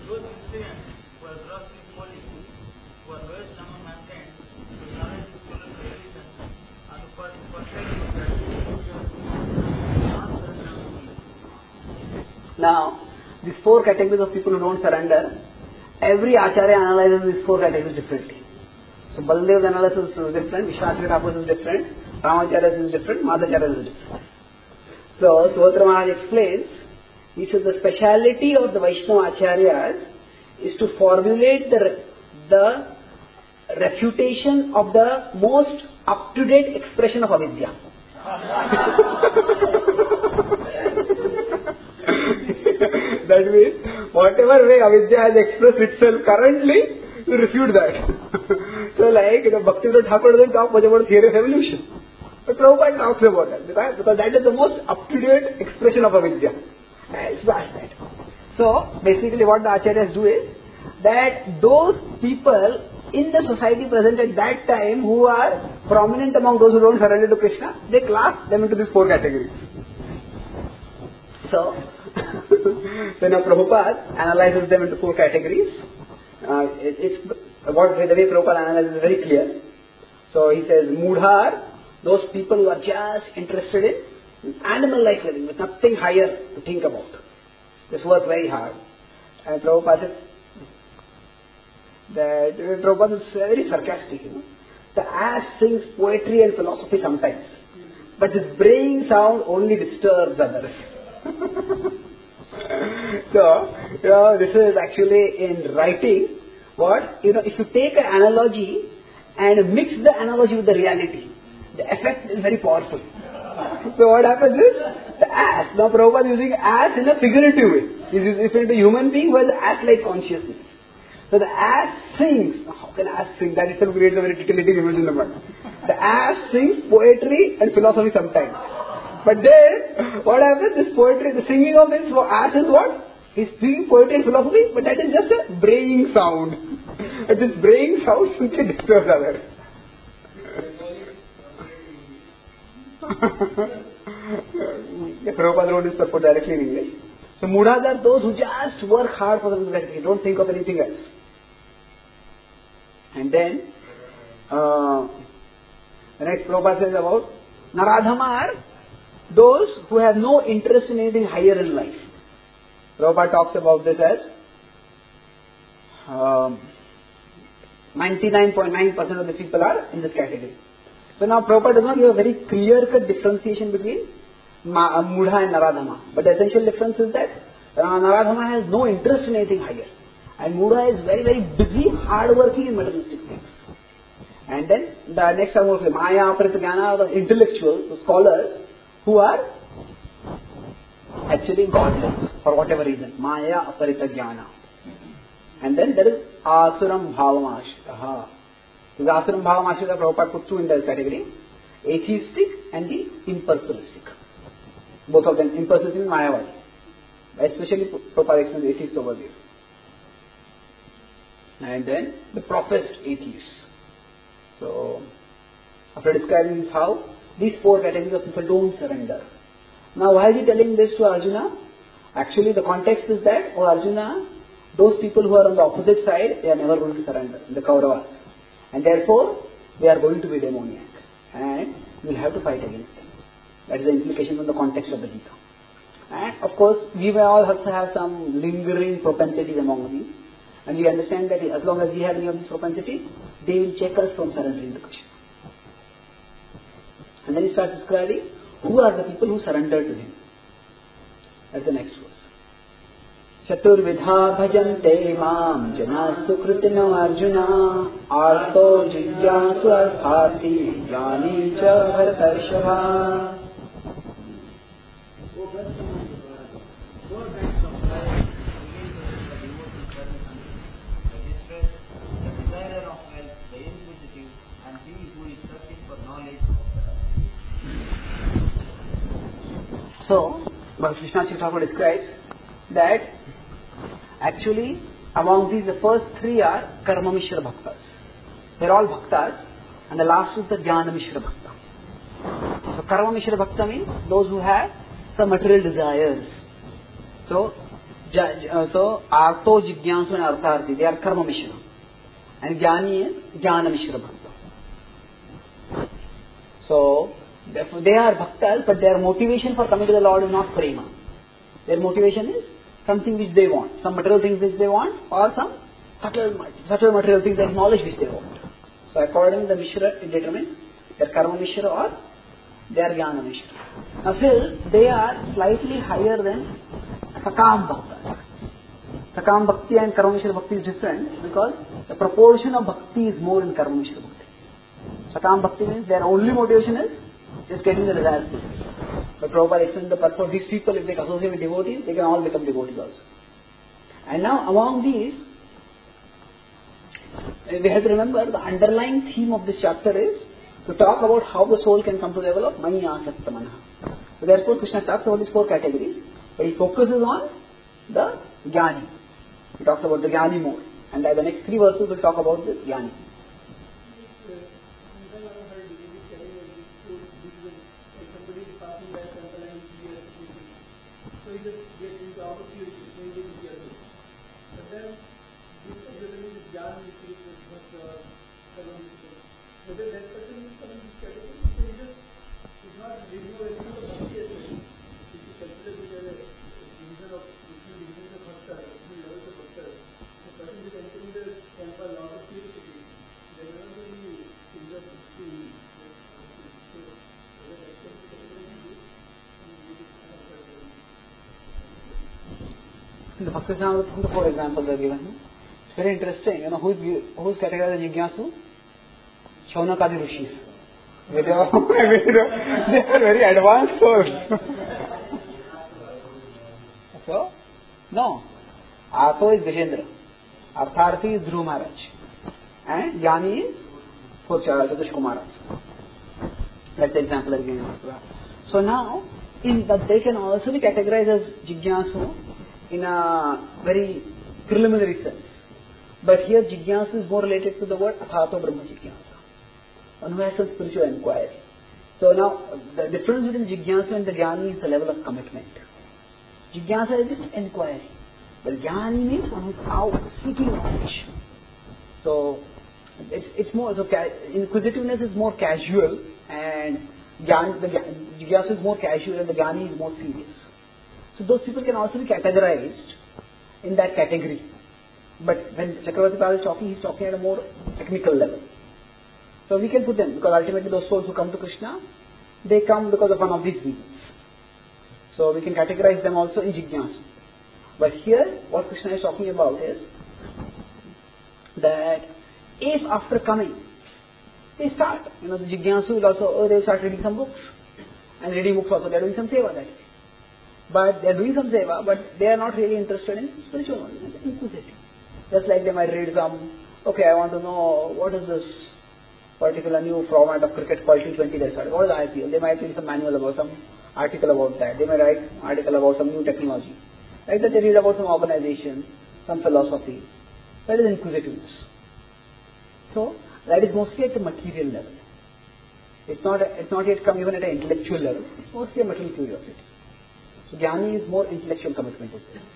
Now, these four categories of people who don't surrender, every Acharya analyzes these four categories differently. So Baldev's analysis is different, Vishwanath Thakur's is different, Ramacharya's is different, Madhacharya's is different. So Subhadra Maharaj explains, he says the speciality of the Vaishnava Acharyas is to formulate the, the refutation of the most up-to-date expression of avidya. That means, whatever way avidya has expressed itself currently, you refute that. So like, you know, Bhaktivinoda Thakur doesn't talk much about theory of evolution. But Prabhupada talks about that, because that is the most up-to-date expression of avidya. Let's watch that. So, basically what the Acharyas do is, that those people in the society present at that time who are prominent among those who don't surrender to Krishna, they class them into these four categories. So, so now Prabhupada analyzes them into four categories. Uh, it, it's what the way Prabhupada analyzes is very clear. So he says, Mudhar, those people who are just interested in animal-like living, with nothing higher to think about. Just work very hard. And Prabhupada says that Prabhupada is very sarcastic, you know. The ass sings poetry and philosophy sometimes, but his braying sound only disturbs others. So, you know, this is actually in writing, what, you know, if you take an analogy and mix the analogy with the reality, the effect is very powerful. So what happens is, the ass, now Prabhupada is using ass in a figurative way. He is referring to a human being who has ass-like consciousness. So the ass sings. How can ass sing? That itself creates a very titillating image in the mind. The ass sings poetry and philosophy sometimes. But then, what happens? This poetry, the singing of this ass is what? He's speaking poetry and philosophy, but that is just a braying sound. And this braying sound simply disturbs others. Prabhupada wrote this purport directly in English. So Mudhas are those who just work hard for the society, don't think of anything else. And then, uh, the next Prabhupada says about Naradhama are those who have no interest in anything higher in life. Prabhupada talks about this as um, ninety-nine point nine percent of the people are in this category. So now Prabhupada does not give a very clear-cut differentiation between Ma- Mudha and Naradhama. But the essential difference is that uh, Naradhama has no interest in anything higher. And Mudha is very, very busy, hard-working in materialistic things. And then the next are more Maya, Aparita Jnana are the intellectuals, the scholars, who are actually godless for whatever reason. Maya, Aparita Jnana. And then there is Asuram Bhavam Ashita. The Asuram Bhavam Ashita Prabhupada put two in that category. Atheistic and the impersonalistic. Both of them, impersonalistic and Mayavadi. Especially Prabhupada explains the atheists over there. And then the professed atheists. So, after describing this how, these four categories of people don't surrender. Now, why is he telling this to Arjuna? Actually, the context is that, oh Arjuna, those people who are on the opposite side, they are never going to surrender, the Kauravas. And therefore, they are going to be demoniac. And you will have to fight against them. That is the implication from the context of the Gita. And of course, we will all also have some lingering propensities among these. And we understand that as long as we have any of these propensities, they will check us from surrendering to Krishna. And then he starts describing who are the people who surrender to him. That's the next verse. Chaturvidha bhajante mam jana sukritino arjuna arto jigyasu arthati jnani cha bharatarshava. So, Bhagavad Krishna Chaitanya describes that actually among these the first three are Karma Mishra Bhaktas. They are all Bhaktas, and the last is the Jnana Mishra Bhakta. So Karma Mishra Bhakta means those who have some material desires. So, uh, so Arto, Jigyansu and Artharthi, they are Karma Mishra. And Jnani is Jnana Mishra Bhakta. So, therefore they are Bhaktas, but their motivation for coming to the Lord is not Prema. Their motivation is something which they want, some material things which they want, or some subtle, subtle material things and knowledge which they want. So according to the Mishra, it determines their Karma Mishra or their Jnana Mishra. Now still, they are slightly higher than Sakam Bhaktas. Sakam Bhakti and Karma Mishra Bhakti is different because the proportion of Bhakti is more in Karma Mishra Bhakti. Sakam Bhakti means their only motivation is just getting the desired things. But Prabhupada explains the purpose of these people, if they associate with devotees, they can all become devotees also. And now among these, we have to remember the underlying theme of this chapter is to talk about how the soul can come to the level of Mani Asakta Manaha. So therefore Krishna talks about these four categories, but he focuses on the Jnani. He talks about the Jnani more. And the next three verses will talk about this Jnani. The Bhakti-samrita, the four examples are given. It's very interesting. You know, who is, who is categorized as Jigyasu? Shaunakadi Rishis. They are, they are very advanced souls. So, no. Arto is Gajendra. Artharthi is Dhruva Maharaj. And Jnani is Chatush Kumara. That's the example I gave. So now, in that they can also be categorized as Jigyasu in a very preliminary sense. But here Jigyasu is more related to the word Athato Brahma Jigyasa. One who has some spiritual inquiry. So now, the difference between Jigyasu and the Jnani is the level of commitment. Jigyasa is just inquiry. But Jnani means one who is out seeking knowledge. So, it's, it's more, so inquisitiveness is more casual and Jnani, the Jigyasu is more casual and the Jnani is more serious. So those people can also be categorized in that category. But when Chakravarti Prabhupada is talking, he is talking at a more technical level. So we can put them, because ultimately those souls who come to Krishna, they come because of one of these reasons. So we can categorize them also in Jignasu. But here, what Krishna is talking about is that if after coming, they start, you know, the Jignasu will also, oh, they start reading some books. And reading books also, they are doing some seva that way. But they are doing some seva, but they are not really interested in spiritual knowledge. It's inquisitive. Just like they might read some, okay, I want to know what is this particular new format of cricket called T twenty they started. What is the I P L? They might read some manual about some article about that. They might write an article about some new technology. Like that they read about some organization, some philosophy. That is inquisitiveness. So, that is mostly at the material level. It's not, it's not yet come even at an intellectual level. It's mostly a material curiosity. So, Jnani is more intellectual commitment to this.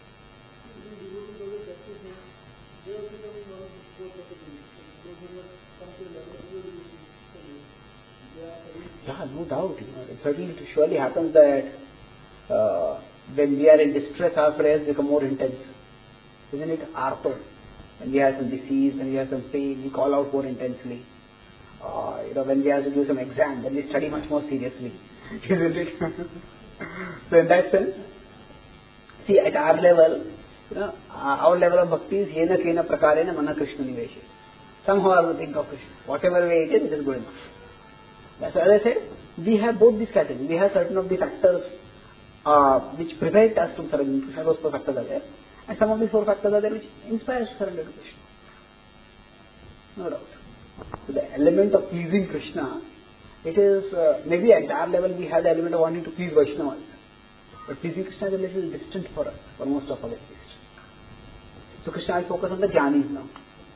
Yeah, no doubt. You know, it certainly it surely happens that uh, when we are in distress, our prayers become more intense. Isn't it? Arthur. When we have some disease, when we have some pain, we call out more intensely. Uh, you know, when we have to do some exam, then we study much more seriously. Isn't it? So in that sense, see, at our level, you know, our level of bhakti is yena kena prakarena mana Krishna niveshe. Somehow I will think of Krishna. Whatever way it is, it is good enough. That's why as I said, we have both these categories. We have certain of the factors uh, which prevent us to surrender to Krishna. Those four factors are there. And some of these four factors are there which inspire us to surrender to Krishna. No doubt. So the element of pleasing Krishna, it is, uh, maybe at our level we have the element of wanting to please Vaishnavas. But pleasing Krishna is a little distant for us, for most of us at least. So Krishna will focus on the Jnanis now.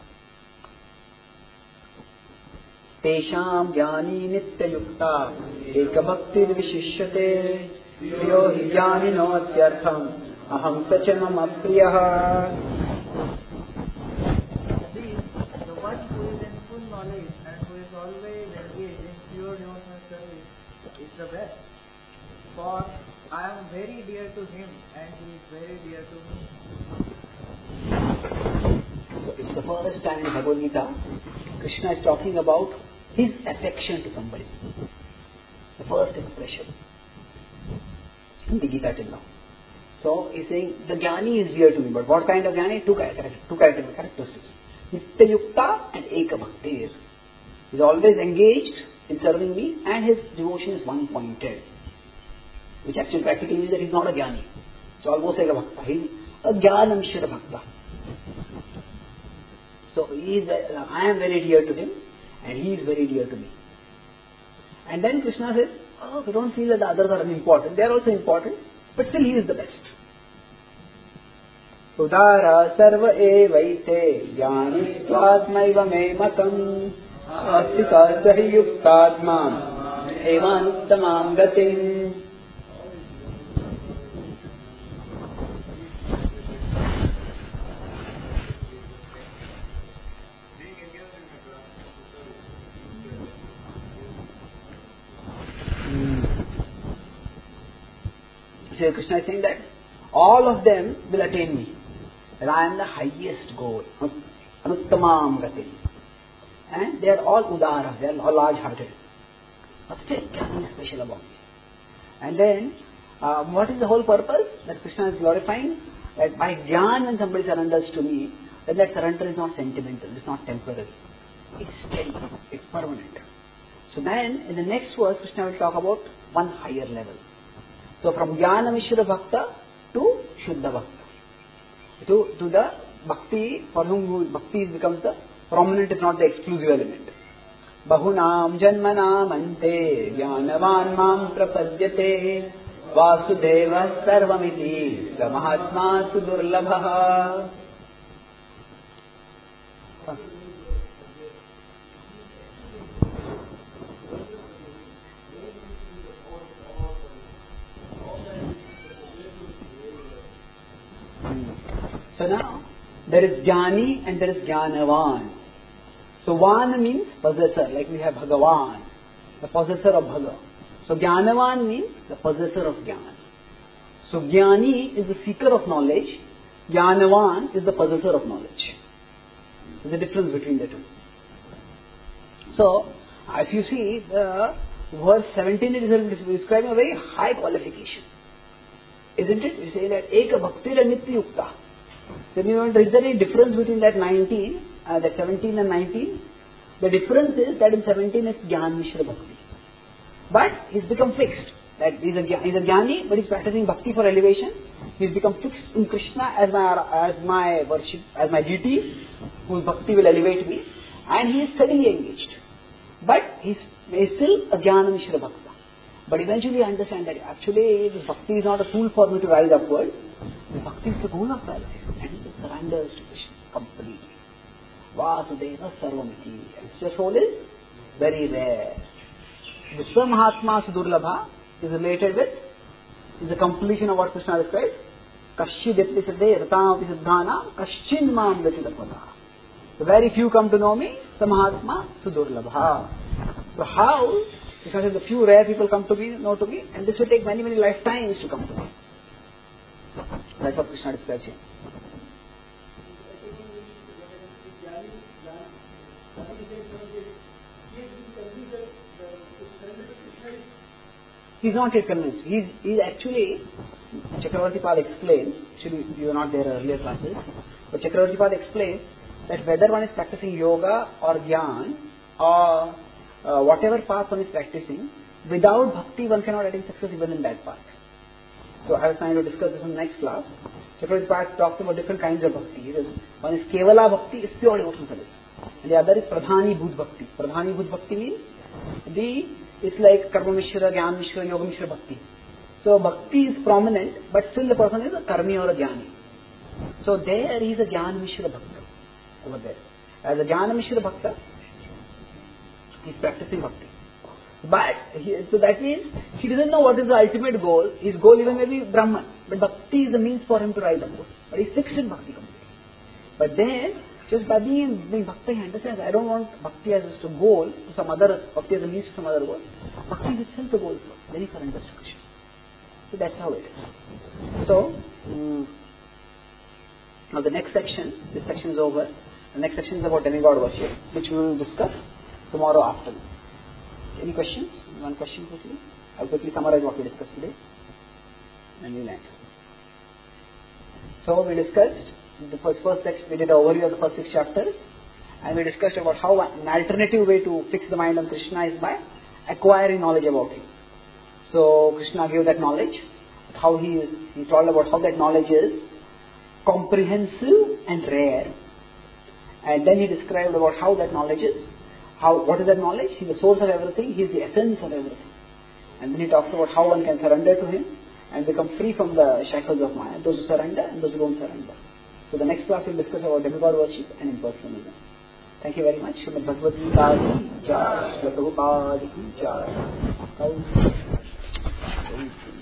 Tesham jnani nitya yukta eka bhaktir vishishyate priyo hi jnani no atyartham aham sachamam apriyaha. The one who is in full knowledge and who is always engaged in pure devotional service is the best. For I am very dear to him and he is very dear to me. So it's the first time in Bhagavad Gita, Krishna is talking about his affection to somebody. The first expression in the Gita till now. So he's saying the Jnani is dear to me, but what kind of Jnani? Two characteristics. Two characteristics. Nitya Yukta and Eka Bhaktir. He's always engaged in serving me and his devotion is one pointed. Which actually practically means that he's not a Jnani. It's almost like a Bhakta. He's a Jnana Mishra Bhakta. So he is, uh, I am very dear to him and he is very dear to me. And then Krishna says, oh, we don't feel that the others are unimportant. They are also important, but still he is the best. Udara sarva evaite jnani tvatmaiva me matam astika jahi yuktadman evanuttamam gatim. So Krishna is saying that all of them will attain me. And I am the highest goal. Anuttamam gatim. And they are all udara, they are all large-hearted. But still, Jnani is special about me. And then, uh, what is the whole purpose? That Krishna is glorifying that by Jnana when somebody surrenders to me, then that surrender is not sentimental, it's not temporary. It's steady, it's permanent. So then, in the next verse, Krishna will talk about one higher level. So from Jnana Mishra Bhakta to Shuddha Bhakta. To, to the Bhakti, for whom Bhakti becomes the prominent, if not the exclusive element. Bahunam Janmanam Ante Jnanavan Mam Prapadyate Vasudeva Sarvamiti Mahatma Sudurlabha. So now, there is Jnani and there is Jnanavan. So Van means possessor, like we have Bhagavan, the possessor of Bhaga. So Jnanavan means the possessor of Jnana. So Jnani is the seeker of knowledge, Jnanavan is the possessor of knowledge. There's a difference between the two. So, if you see, the verse seventeen is describing a very high qualification. Isn't it? You say that Eka Bhaktir Nitya Yukta. Then you wonder, is there any difference between that nineteen, uh, that seventeen and nineteen? The difference is that in seventeen is Jnana Mishra Bhakti. But he's become fixed. That he's a, he's a Jnani, but he's practicing Bhakti for elevation. He's become fixed in Krishna as my, as my worship, as my deity, whose Bhakti will elevate me. And he is steadily engaged. But he's, he's still a Jnana Mishra Bhakta. But eventually I understand that actually this Bhakti is not a tool for me to rise upward. The Bhakti is the goal of my life. And he just surrenders to Krishna completely. Vasudeva Sarvamiti. And such a soul is very rare. The Samahatma Sudurlabha is related with, is the completion of what Krishna described. Kashi Vyatvisade Ratam Visudhana Kaschin Mam Vyatidapata. So very few come to know me. Samahatma Sudurlabha. So how? Because the few rare people come to me, know to me, and this will take many, many lifetimes to come to me. That's what Krishna describes here. He's not yet convinced. He's, he's actually, Chakravarti Pad explains, actually you were not there earlier classes, but Chakravarti Pad explains that whether one is practicing yoga or dhyan or uh, whatever path one is practicing, without bhakti one cannot attain success even in that path. So I was trying to discuss this in the next class. Chakravarti Pad talks about different kinds of bhakti. It is, one is Kevala Bhakti, is pure devotional service. And the other is Pradhani Bhut Bhakti. Pradhani Bhut Bhakti means the, it's like Karma Mishra, Jnana Mishra, Yoga Mishra Bhakti. So bhakti is prominent, but still the person is a Karmi or a Jnani. So there he is a Jnana Mishra Bhakta. Over there. As a Jnana Mishra Bhakta, he is practicing bhakti. But, he, so that means, he doesn't know what is the ultimate goal. His goal even may be Brahman. But bhakti is the means for him to rise upwards. But he is fixed in bhakti completely. But then, just by being, being bhakti, he understands, I don't want bhakti as just a goal to some other, bhakti as a means to some other goal. Bhakti is itself the goal. Then he surrenders to Krishna. So that's how it is. So, um, now the next section, this section is over. The next section is about demigod worship, which we will discuss tomorrow afternoon. Any questions? One question quickly. I'll quickly summarize what we discussed today. And we'll end. So we discussed the first, first section, we did an overview of the first six chapters. And we discussed about how an alternative way to fix the mind on Krishna is by acquiring knowledge about him. So Krishna gave that knowledge. How he is, he told about how that knowledge is comprehensive and rare. And then he described about how that knowledge is. How, what is that knowledge? He is the source of everything. He is the essence of everything. And then he talks about how one can surrender to him and become free from the shackles of Maya. Those who surrender and those who don't surrender. So the next class we will discuss about demigod worship and impersonalism. Thank you very much. Srimad Bhagavad Gita Ki Jai. Prabhupada Ki Jai.